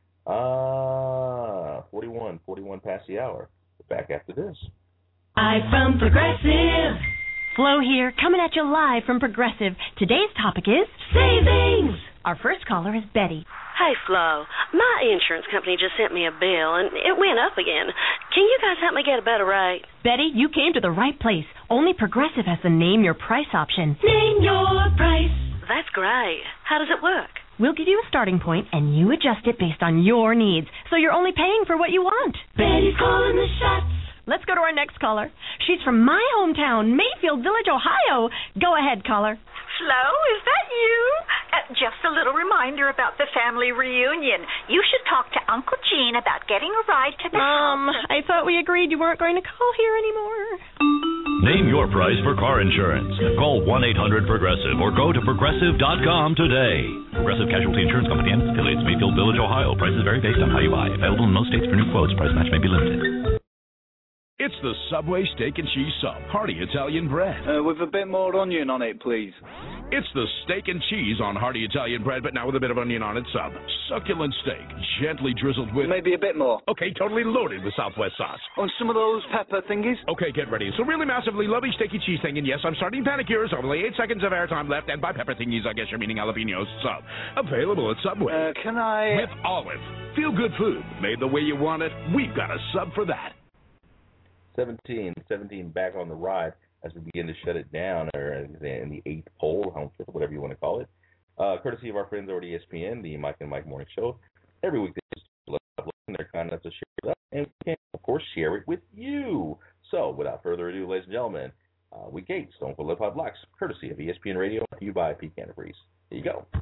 41 past the hour. We're back after this. Hi from Progressive. Flo here, coming at you live from Progressive. Today's topic is savings. Our first caller is Betty. Hey, Flo. My insurance company just sent me a bill, and it went up again. Can you guys help me get a better rate? Betty, you came to the right place. Only Progressive has the Name Your Price option. Name your price. That's great. How does it work? We'll give you a starting point, and you adjust it based on your needs, so you're only paying for what you want. Betty's calling the shots. Let's go to our next caller. She's from my hometown, Mayfield Village, Ohio. Go ahead, caller. Flo, is that you? Just a little reminder about the family reunion. You should talk to Uncle Gene about getting a ride to the house. I thought we agreed you weren't going to call here anymore. Name your price for car insurance. Call 1-800-PROGRESSIVE or go to Progressive.com today. Progressive Casualty Insurance Company and affiliates, Mayfield Village, Ohio. Prices vary based on how you buy. Available in most states for new quotes. Price match may be limited. It's the Subway Steak and Cheese Sub, hearty Italian bread. With a bit more onion on it, please. It's the steak and cheese on hearty Italian bread, but now with a bit of onion on it sub. Succulent steak, gently drizzled with... Maybe a bit more. Okay, totally loaded with Southwest sauce. On some of those pepper thingies? Okay, get ready. So really massively lovely steaky cheese thing, and yes, I'm starting panic here. So only 8 seconds of airtime left, and by pepper thingies, I guess you're meaning jalapenos sub. Available at Subway. Can I... With Olive. Feel good food. Made the way you want it. We've got a sub for that. 17 back on the ride as we begin to shut it down, or in the 8th pole, whatever you want to call it. Courtesy of our friends over at ESPN, the Mike and Mike Morning Show. Every week they're kind enough to share it with us, and we can, of course, share it with you. So, without further ado, ladies and gentlemen, Week 8, Stone Cold Live Hot Blocks, courtesy of ESPN Radio, brought to you by Pecan Breeze. Here you go.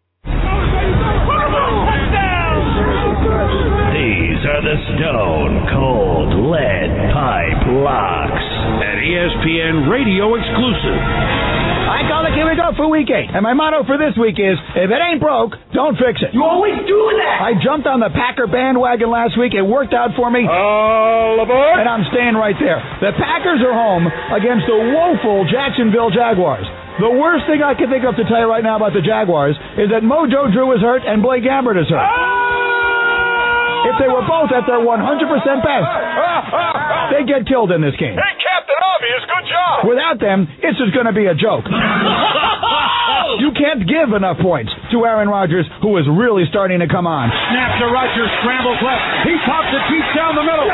These are the Stone Cold Lead Pipe Locks, an ESPN Radio exclusive. All right, Garlic, here we go for Week 8. And my motto for this week is, if it ain't broke, don't fix it. You always do that. I jumped on the Packer bandwagon last week. It worked out for me. All aboard. And I'm staying right there. The Packers are home against the woeful Jacksonville Jaguars. The worst thing I can think of to tell you right now about the Jaguars is that Mojo Drew is hurt and Blake Gambert is hurt. If they were both at their 100% best, they'd get killed in this game. Hey, Captain Obvious, good job. Without them, it's just going to be a joke. You can't give enough points to Aaron Rodgers, who is really starting to come on. Snap to Rodgers, scrambles left. He pops it deep down the middle.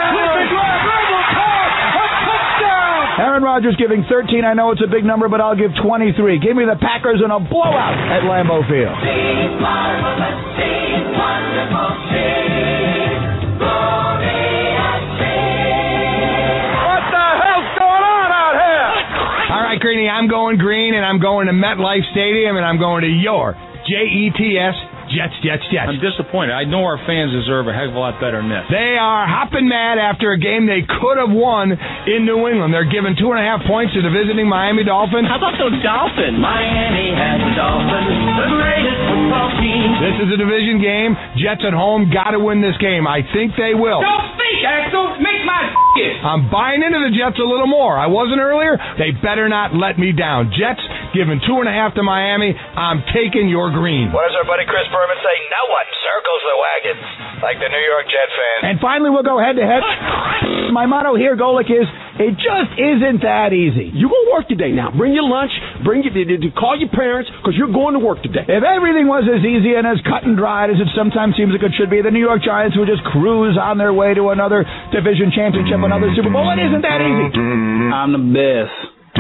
Aaron Rodgers giving 13. I know it's a big number, but I'll give 23. Give me the Packers in a blowout at Lambeau Field. What the hell's going on out here? All right, Greeny, I'm going green, and I'm going to MetLife Stadium, and I'm going to your Jets. I'm disappointed. I know our fans deserve a heck of a lot better than this. They are hopping mad after a game they could have won in New England. They're giving 2.5 points to the visiting Miami Dolphins. How about those Dolphins? Miami has the Dolphins, the greatest football team. This is a division game. Jets at home got to win this game. I think they will. Don't speak, Axel. Make my I'm buying into the Jets a little more. I wasn't earlier. They better not let me down. Jets giving 2.5 to Miami. I'm taking your green. What does our buddy Chris Berman say? No one circles the wagon like the New York Jet fans. And finally, we'll go head-to-head. My motto here, Golick, is it just isn't that easy. You go to work today now. Bring your lunch. Call your parents because you're going to work today. If everything was as easy and as cut and dried as it sometimes seems like it should be, the New York Giants would just cruise on their way to another division championship, another Super Bowl. It isn't that easy. I'm the best.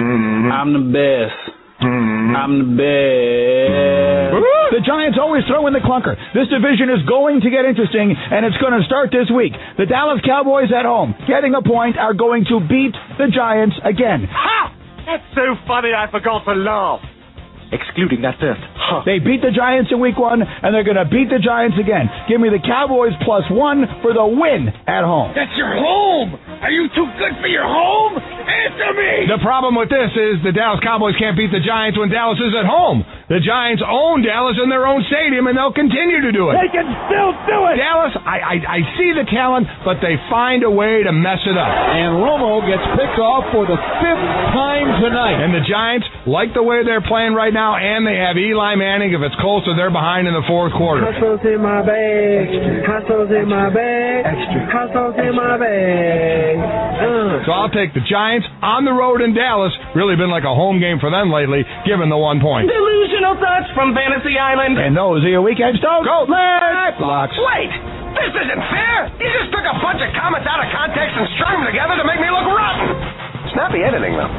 I'm the best. I'm the best. The Giants always throw in the clunker. This division is going to get interesting, and it's going to start this week. The Dallas Cowboys at home, getting a point, are going to beat the Giants again. Ha! That's so funny I forgot to laugh. Excluding that first. Huh. They beat the Giants in week 1, and they're going to beat the Giants again. Give me the Cowboys +1 for the win at home. That's your home! Are you too good for your home? Answer me! The problem with this is the Dallas Cowboys can't beat the Giants when Dallas is at home. The Giants own Dallas in their own stadium, and they'll continue to do it. They can still do it! Dallas, I see the talent, but they find a way to mess it up. And Romo gets picked off for the 5th time tonight. And the Giants like the way they're playing right now, and they have Eli Manning. If it's closer, they're behind in the fourth quarter. Hustle's in my bag. Hustle's in my bag. Hustle's in my bag. So I'll take the Giants on the road in Dallas. Really been like a home game for them lately, given the 1 point. Delusional thoughts from Fantasy Island. And those are your weekend Stone Cold Blocks. Wait! This isn't fair! You just took a bunch of comments out of context and strung them together to make me look rotten! Snappy editing, though.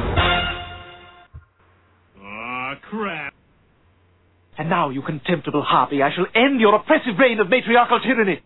Ah, crap. And now, you contemptible harpy, I shall end your oppressive reign of matriarchal tyranny.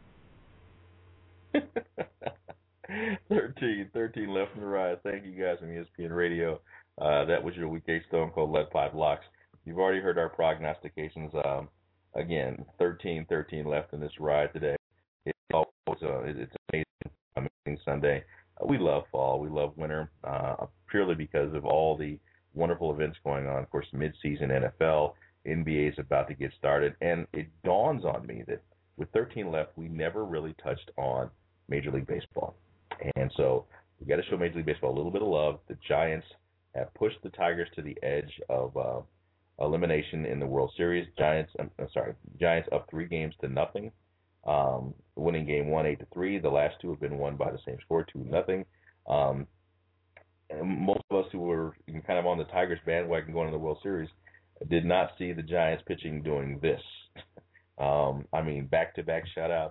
13 left in the ride. Thank you guys on ESPN Radio. That was your weekday Stone Cold Lead Pipe Locks. You've already heard our prognostications. Again, 13 left in this ride today. It's always it's amazing Sunday. We love fall. We love winter purely because of all the wonderful events going on. Of course, mid-season NFL, NBA is about to get started, and it dawns on me that with 13 left, we never really touched on Major League Baseball. And so we got to show Major League Baseball a little bit of love. The Giants have pushed the Tigers to the edge of elimination in the World Series. Giants up 3-0, winning game 1 8-3. The last two have been won by the same score, 2-0. And most of us who were kind of on the Tigers bandwagon going to the World Series did not see the Giants pitching doing this. Back-to-back shutouts.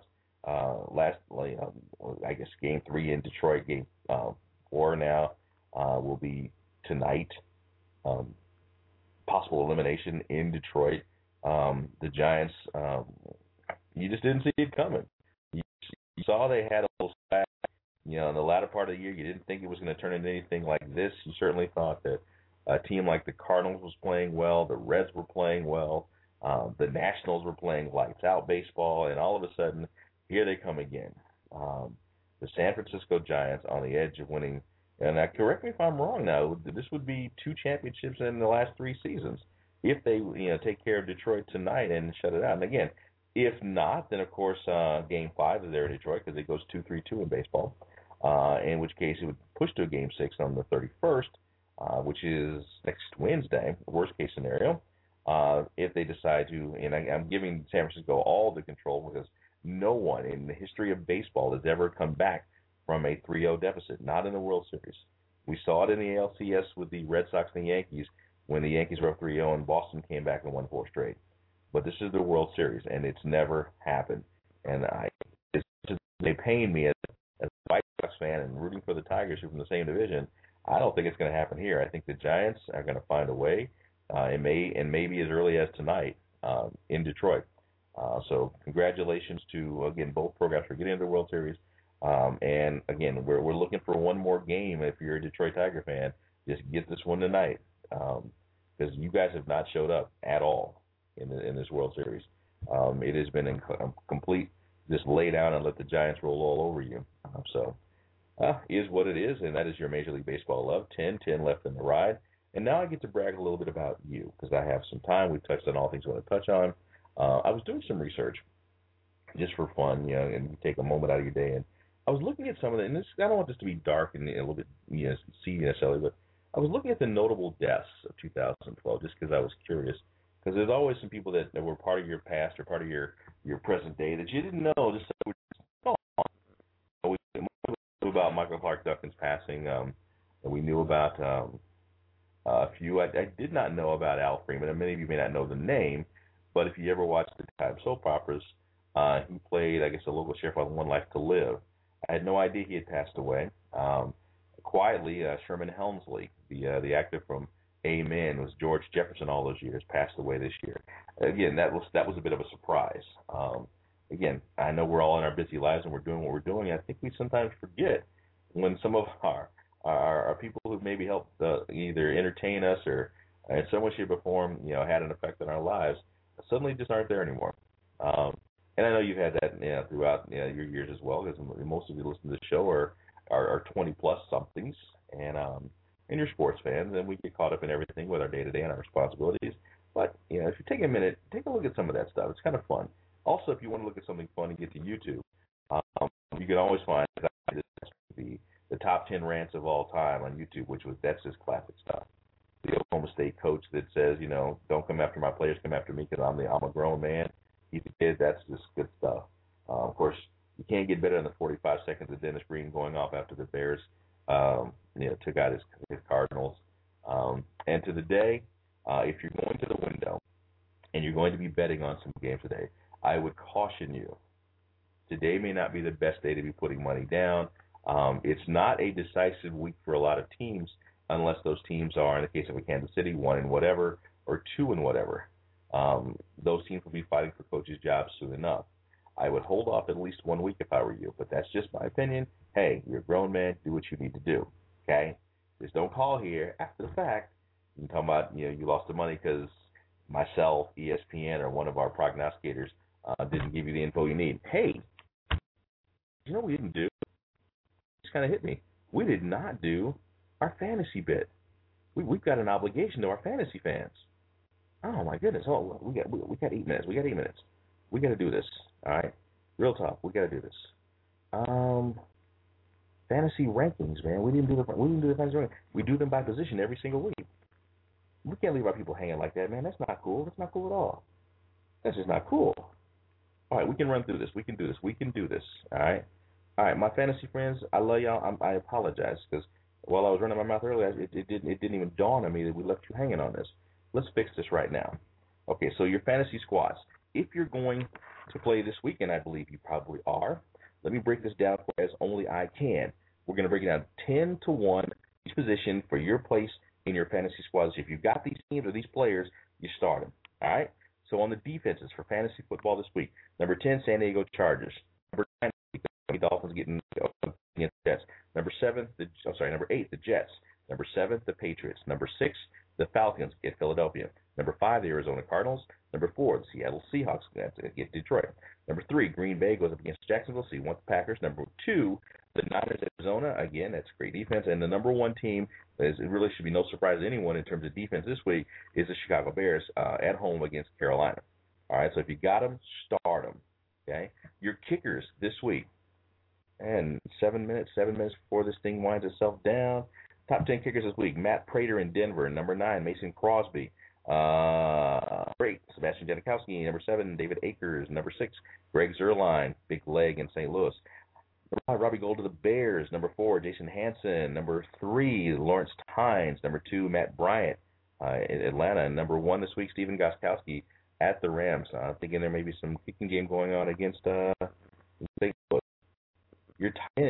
I guess game 3 in Detroit, game 4 now will be tonight. Possible elimination in Detroit. The Giants, you just didn't see it coming. You saw they had a little slack. In the latter part of the year, you didn't think it was going to turn into anything like this. You certainly thought that a team like the Cardinals was playing well, the Reds were playing well, the Nationals were playing lights-out baseball, and all of a sudden, here they come again. The San Francisco Giants on the edge of winning. And correct me if I'm wrong now, this would be 2 championships in the last 3 seasons if they take care of Detroit tonight and shut it out. And again, if not, then of course Game 5 is there in Detroit because it goes 2-3-2 in baseball, in which case it would push to a Game 6 on the 31st, which is next Wednesday, worst case scenario, if they decide to. And I'm giving San Francisco all the control because no one in the history of baseball has ever come back from a 3-0 deficit, not in the World Series. We saw it in the ALCS with the Red Sox and the Yankees when the Yankees were up 3-0 and Boston came back and won 4 straight. But this is the World Series, and it's never happened. And they pain me as a White Sox fan and rooting for the Tigers, who are from the same division. I don't think it's going to happen here. I think the Giants are going to find a way, maybe as early as tonight in Detroit. So congratulations to, again, both programs for getting into the World Series. And, again, we're looking for one more game. If you're a Detroit Tiger fan, just get this one tonight because you guys have not showed up at all in this World Series. It has been a complete just lay down and let the Giants roll all over you. Is what it is, and that is your Major League Baseball love. 10 left in the ride. And now I get to brag a little bit about you because I have some time. We've touched on all things we want to touch on. I was doing some research just for fun, and you take a moment out of your day. And I was looking at some of the, and I don't want this to be dark and a little bit seedy necessarily, but I was looking at the notable deaths of 2012 just because I was curious. Because there's always some people that were part of your past or part of your present day that you didn't know. Just we knew about Michael Clark Duncan's passing. And we knew about a few. I did not know about Al Freeman, and many of you may not know the name. But if you ever watched the time soap operas, he played, I guess, a local sheriff on One Life to Live. I had no idea he had passed away. Quietly, Sherman Helmsley the actor from Amen was George Jefferson all those years, passed away this year. Again, that was a bit of a surprise. Again, I know we're all in our busy lives and we're doing what we're doing. I think we sometimes forget when some of our people who maybe helped either entertain us or in some way, shape, or form, had an effect on our lives, suddenly just aren't there anymore. And I know you've had that throughout your years as well, because most of you listen to the show are 20-plus somethings, and you're sports fans, and we get caught up in everything with our day-to-day and our responsibilities. But, if you take a minute, take a look at some of that stuff. It's kind of fun. Also, if you want to look at something fun and get to YouTube, you can always find the top 10 rants of all time on YouTube, that's just classic stuff. The Oklahoma State coach that says, don't come after my players, come after me because I'm a grown man. He's a kid. That's just good stuff. Of course, you can't get better than the 45 seconds of Dennis Green going off after the Bears, took out his Cardinals. And to the day, if you're going to the window and you're going to be betting on some games today, I would caution you. Today may not be the best day to be putting money down. It's not a decisive week for a lot of teams unless those teams are, in the case of a Kansas City, 1 and whatever or 2 and whatever. Those teams will be fighting for coaches' jobs soon enough. I would hold off at least 1 week if I were you, but that's just my opinion. Hey, you're a grown man. Do what you need to do, okay? Just don't call here after the fact. You can talk about, you lost the money because myself, ESPN, or one of our prognosticators didn't give you the info you need. Hey, you know what we didn't do? It just kind of hit me. We did not do our fantasy bit. We've got an obligation to our fantasy fans. Oh my goodness! Oh, we got 8 minutes. We got 8 minutes. We got to do this. All right, real talk. We got to do this. Fantasy rankings, man. We didn't do the fantasy rankings. We do them by position every single week. We can't leave our people hanging like that, man. That's not cool. That's not cool at all. That's just not cool. All right, we can run through this. We can do this. We can do this. All right, my fantasy friends. I love y'all. I apologize because while I was running my mouth earlier, it didn't even dawn on me that we left you hanging on this. Let's fix this right now. Okay, so your fantasy squads. If you're going to play this weekend, I believe you probably are. Let me break this down as only I can. We're going to break it down 10-1 each position for your place in your fantasy squads. If you've got these teams or these players, you start them. All right? So on the defenses for fantasy football this week, number 10, San Diego Chargers. Number 9, the Dolphins getting against the Jets. Number 8, the Jets. Number 7, the Patriots. Number 6, the Falcons get Philadelphia. Number 5, the Arizona Cardinals. Number 4, the Seattle Seahawks get Detroit. Number 3, Green Bay goes up against Jacksonville, so you want the Packers. Number 2, the Niners, Arizona. Again, that's great defense. And the number 1 team, it really should be no surprise to anyone in terms of defense this week, is the Chicago Bears at home against Carolina. All right, so if you got them, start them. Okay, your kickers this week. And 7 minutes before this thing winds itself down. Top 10 kickers this week: Matt Prater in Denver. Number 9, Mason Crosby. 8, Sebastian Janikowski. Number 7, David Akers. Number 6, Greg Zuerlein, big leg in St. Louis. Number 5, Robbie Gould to the Bears. Number 4, Jason Hanson. Number 3, Lawrence Tynes. Number 2, Matt Bryant in Atlanta. And number 1 this week, Stephen Gostkowski at the Rams. I'm thinking there may be some kicking game going on against Bigfoot. Your tight ends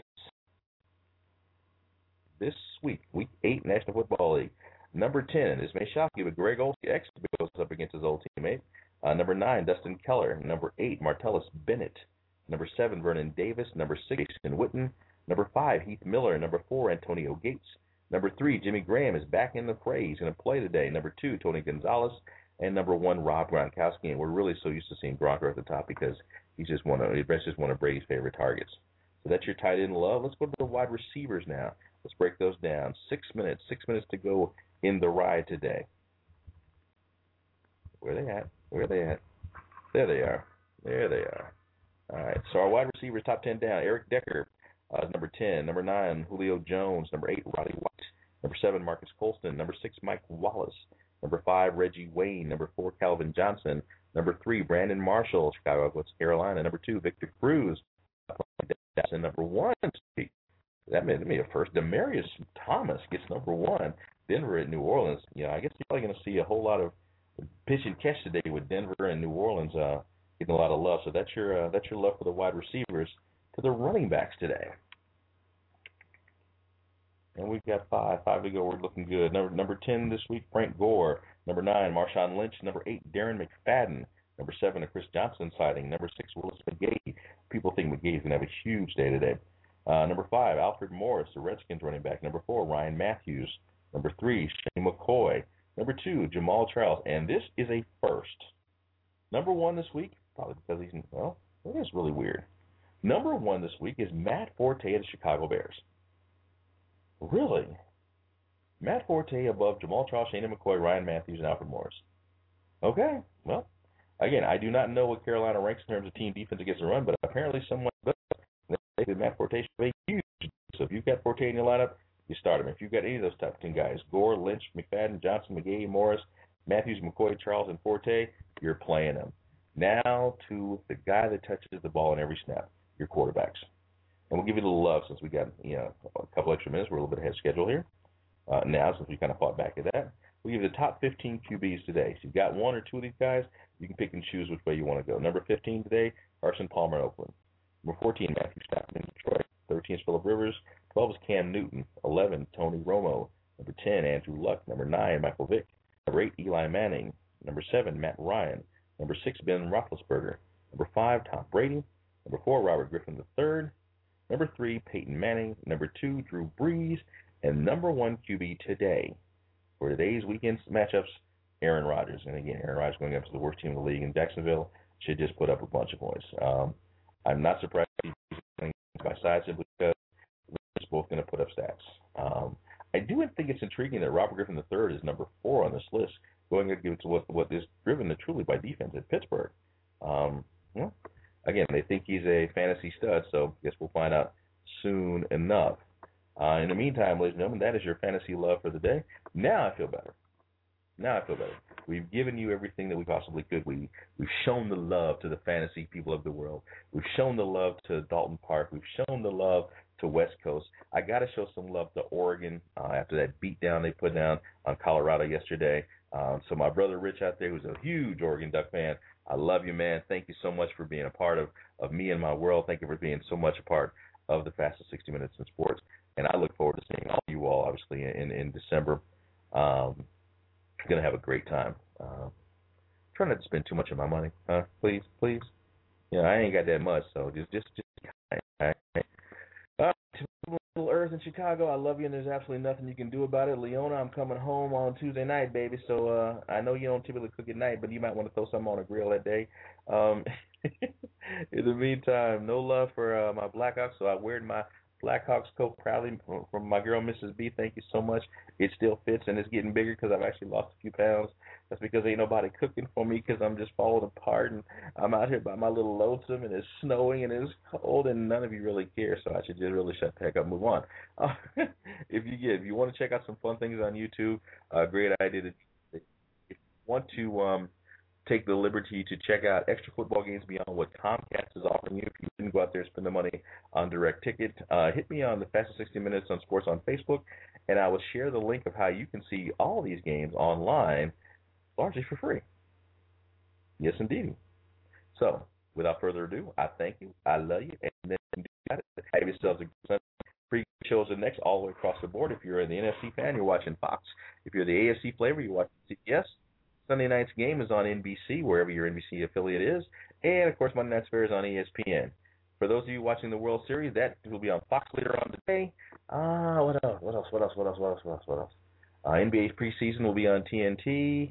this week, Week 8, National Football League. Number 10 is Meshafi with Greg Olsey. Goes up against his old teammate. Number 9, Dustin Keller. Number 8, Martellus Bennett. Number 7, Vernon Davis. Number 6, Jason Witten. Number 5, Heath Miller. Number 4, Antonio Gates. Number 3, Jimmy Graham is back in the fray. He's going to play today. Number 2, Tony Gonzalez. And number 1, Rob Gronkowski. And we're really so used to seeing Gronk at the top because he's just one of Brady's favorite targets. So that's your tight end love. Let's go to the wide receivers now. Let's break those down. 6 minutes to go in the ride today. Where are they at? There they are. All right. So our wide receivers, top 10 down. Eric Decker, number 10. Number 9, Julio Jones. Number 8, Roddy White. Number 7, Marcus Colston. Number 6, Mike Wallace. Number 5, Reggie Wayne. Number 4, Calvin Johnson. Number 3, Brandon Marshall, Chicago, West Carolina. Number 2, Victor Cruz. And number 1, that made me a first. Demarius Thomas gets number 1. Denver at New Orleans. I guess you're probably going to see a whole lot of pitch and catch today with Denver and New Orleans getting a lot of love. So that's your love for the wide receivers. To the running backs today. And we've got 5 to go. We're looking good. Number 10 this week, Frank Gore. Number 9, Marshawn Lynch. Number 8, Darren McFadden. Number 7, a Chris Johnson sighting. Number 6, Willis McGahee. People think McGahee's going to have a huge day today. Number 5, Alfred Morris, the Redskins running back. Number 4, Ryan Matthews. Number 3, Shane McCoy. Number 2, Jamal Charles. And this is a first. Number 1 this week, probably because he's, well, it is really weird. Number 1 this week is Matt Forte of the Chicago Bears. Really? Matt Forte above Jamal Charles, Shane McCoy, Ryan Matthews, and Alfred Morris. Okay, well, again, I do not know what Carolina ranks in terms of team defense against the run, but apparently someone does. They said Matt Forte should be huge. So if you've got Forte in your lineup, you start him. If you've got any of those top 10 guys, Gore, Lynch, McFadden, Johnson, McGahee, Morris, Matthews, McCoy, Charles, and Forte, you're playing them. Now to the guy that touches the ball in every snap, your quarterbacks. And we'll give you a little love since we got a couple extra minutes. We're a little bit ahead of schedule here. Now, since we kind of fought back at that, we give you the top 15 QBs today. So you've got 1 or 2 of these guys, you can pick and choose which way you want to go. Number 15 today, Carson Palmer, Oakland. Number 14, Matthew Stafford, Detroit. 13 is Phillip Rivers. 12 is Cam Newton. 11, Tony Romo. Number 10, Andrew Luck. Number 9, Michael Vick. Number 8, Eli Manning. Number 7, Matt Ryan. Number 6, Ben Roethlisberger. Number 5, Tom Brady. Number 4, Robert Griffin III. Number 3, Peyton Manning. Number 2, Drew Brees. And number 1 QB today, for today's weekend matchups, Aaron Rodgers. And again, Aaron Rodgers going up to the worst team in the league in Jacksonville should just put up a bunch of points. I'm not surprised he's playing by side simply because they're both going to put up stats. I do think it's intriguing that Robert Griffin III is number 4 on this list, going against what is driven truly by defense at Pittsburgh. Again, they think he's a fantasy stud, so I guess we'll find out soon enough. In the meantime, ladies and gentlemen, that is your fantasy love for the day. Now I feel better. We've given you everything that we possibly could. We've shown the love to the fantasy people of the world. We've shown the love to Dalton Park. We've shown the love to West Coast. I got to show some love to Oregon after that beatdown they put down on Colorado yesterday. So my brother Rich out there, who's a huge Oregon Duck fan, I love you, man. Thank you so much for being a part of me and my world. Thank you for being so much a part of the fastest 60 minutes in sports. And I look forward to seeing all you all, obviously, in December. Going to have a great time. Try not to spend too much of my money, please. I ain't got that much, so just Little Earth in Chicago, I love you, and there's absolutely nothing you can do about it. Leona, I'm coming home on Tuesday night, baby, so I know you don't typically cook at night, but you might want to throw something on a grill that day. In the meantime, no love for my Blackhawks, so I wear my Blackhawks coat proudly from my girl, Mrs. B. Thank you so much. It still fits, and it's getting bigger because I've actually lost a few pounds. That's because ain't nobody cooking for me because I'm just falling apart, and I'm out here by my little lonesome, and it's snowing, and it's cold, and none of you really care, so I should just really shut the heck up and move on. If you want to check out some fun things on YouTube, great idea. If you want to take the liberty to check out extra football games beyond what Comcast is offering you. If you didn't go out there and spend the money on direct ticket, hit me on the Fastest 60 Minutes on Sports on Facebook, and I will share the link of how you can see all these games online largely for free. Yes, indeed. So, without further ado, I thank you, I love you, and then have yourselves a good Sunday. Free shows are next all the way across the board. If you're in the NFC fan, you're watching Fox. If you're the AFC flavor, you're watching CBS. Sunday night's game is on NBC, wherever your NBC affiliate is. And, of course, Monday Night's Fair is on ESPN. For those of you watching the World Series, that will be on Fox later on today. What else? NBA's preseason will be on TNT.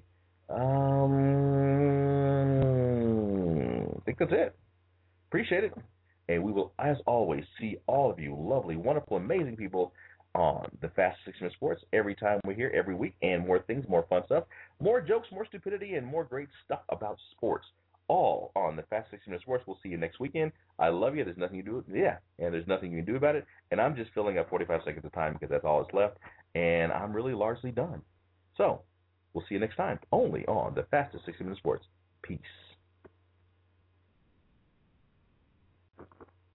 I think that's it. Appreciate it. And we will, as always, see all of you lovely, wonderful, amazing people on the Fastest 60 Minutes Sports every time we're here, every week, and more things, more fun stuff, more jokes, more stupidity, and more great stuff about sports, all on the Fastest 60 Minutes Sports. We'll see you next weekend. I love you. There's nothing you do. Yeah, and there's nothing you can do about it. And I'm just filling up 45 seconds of time because that's all that's left, and I'm really largely done. So we'll see you next time, only on the Fastest 60 Minutes Sports. Peace.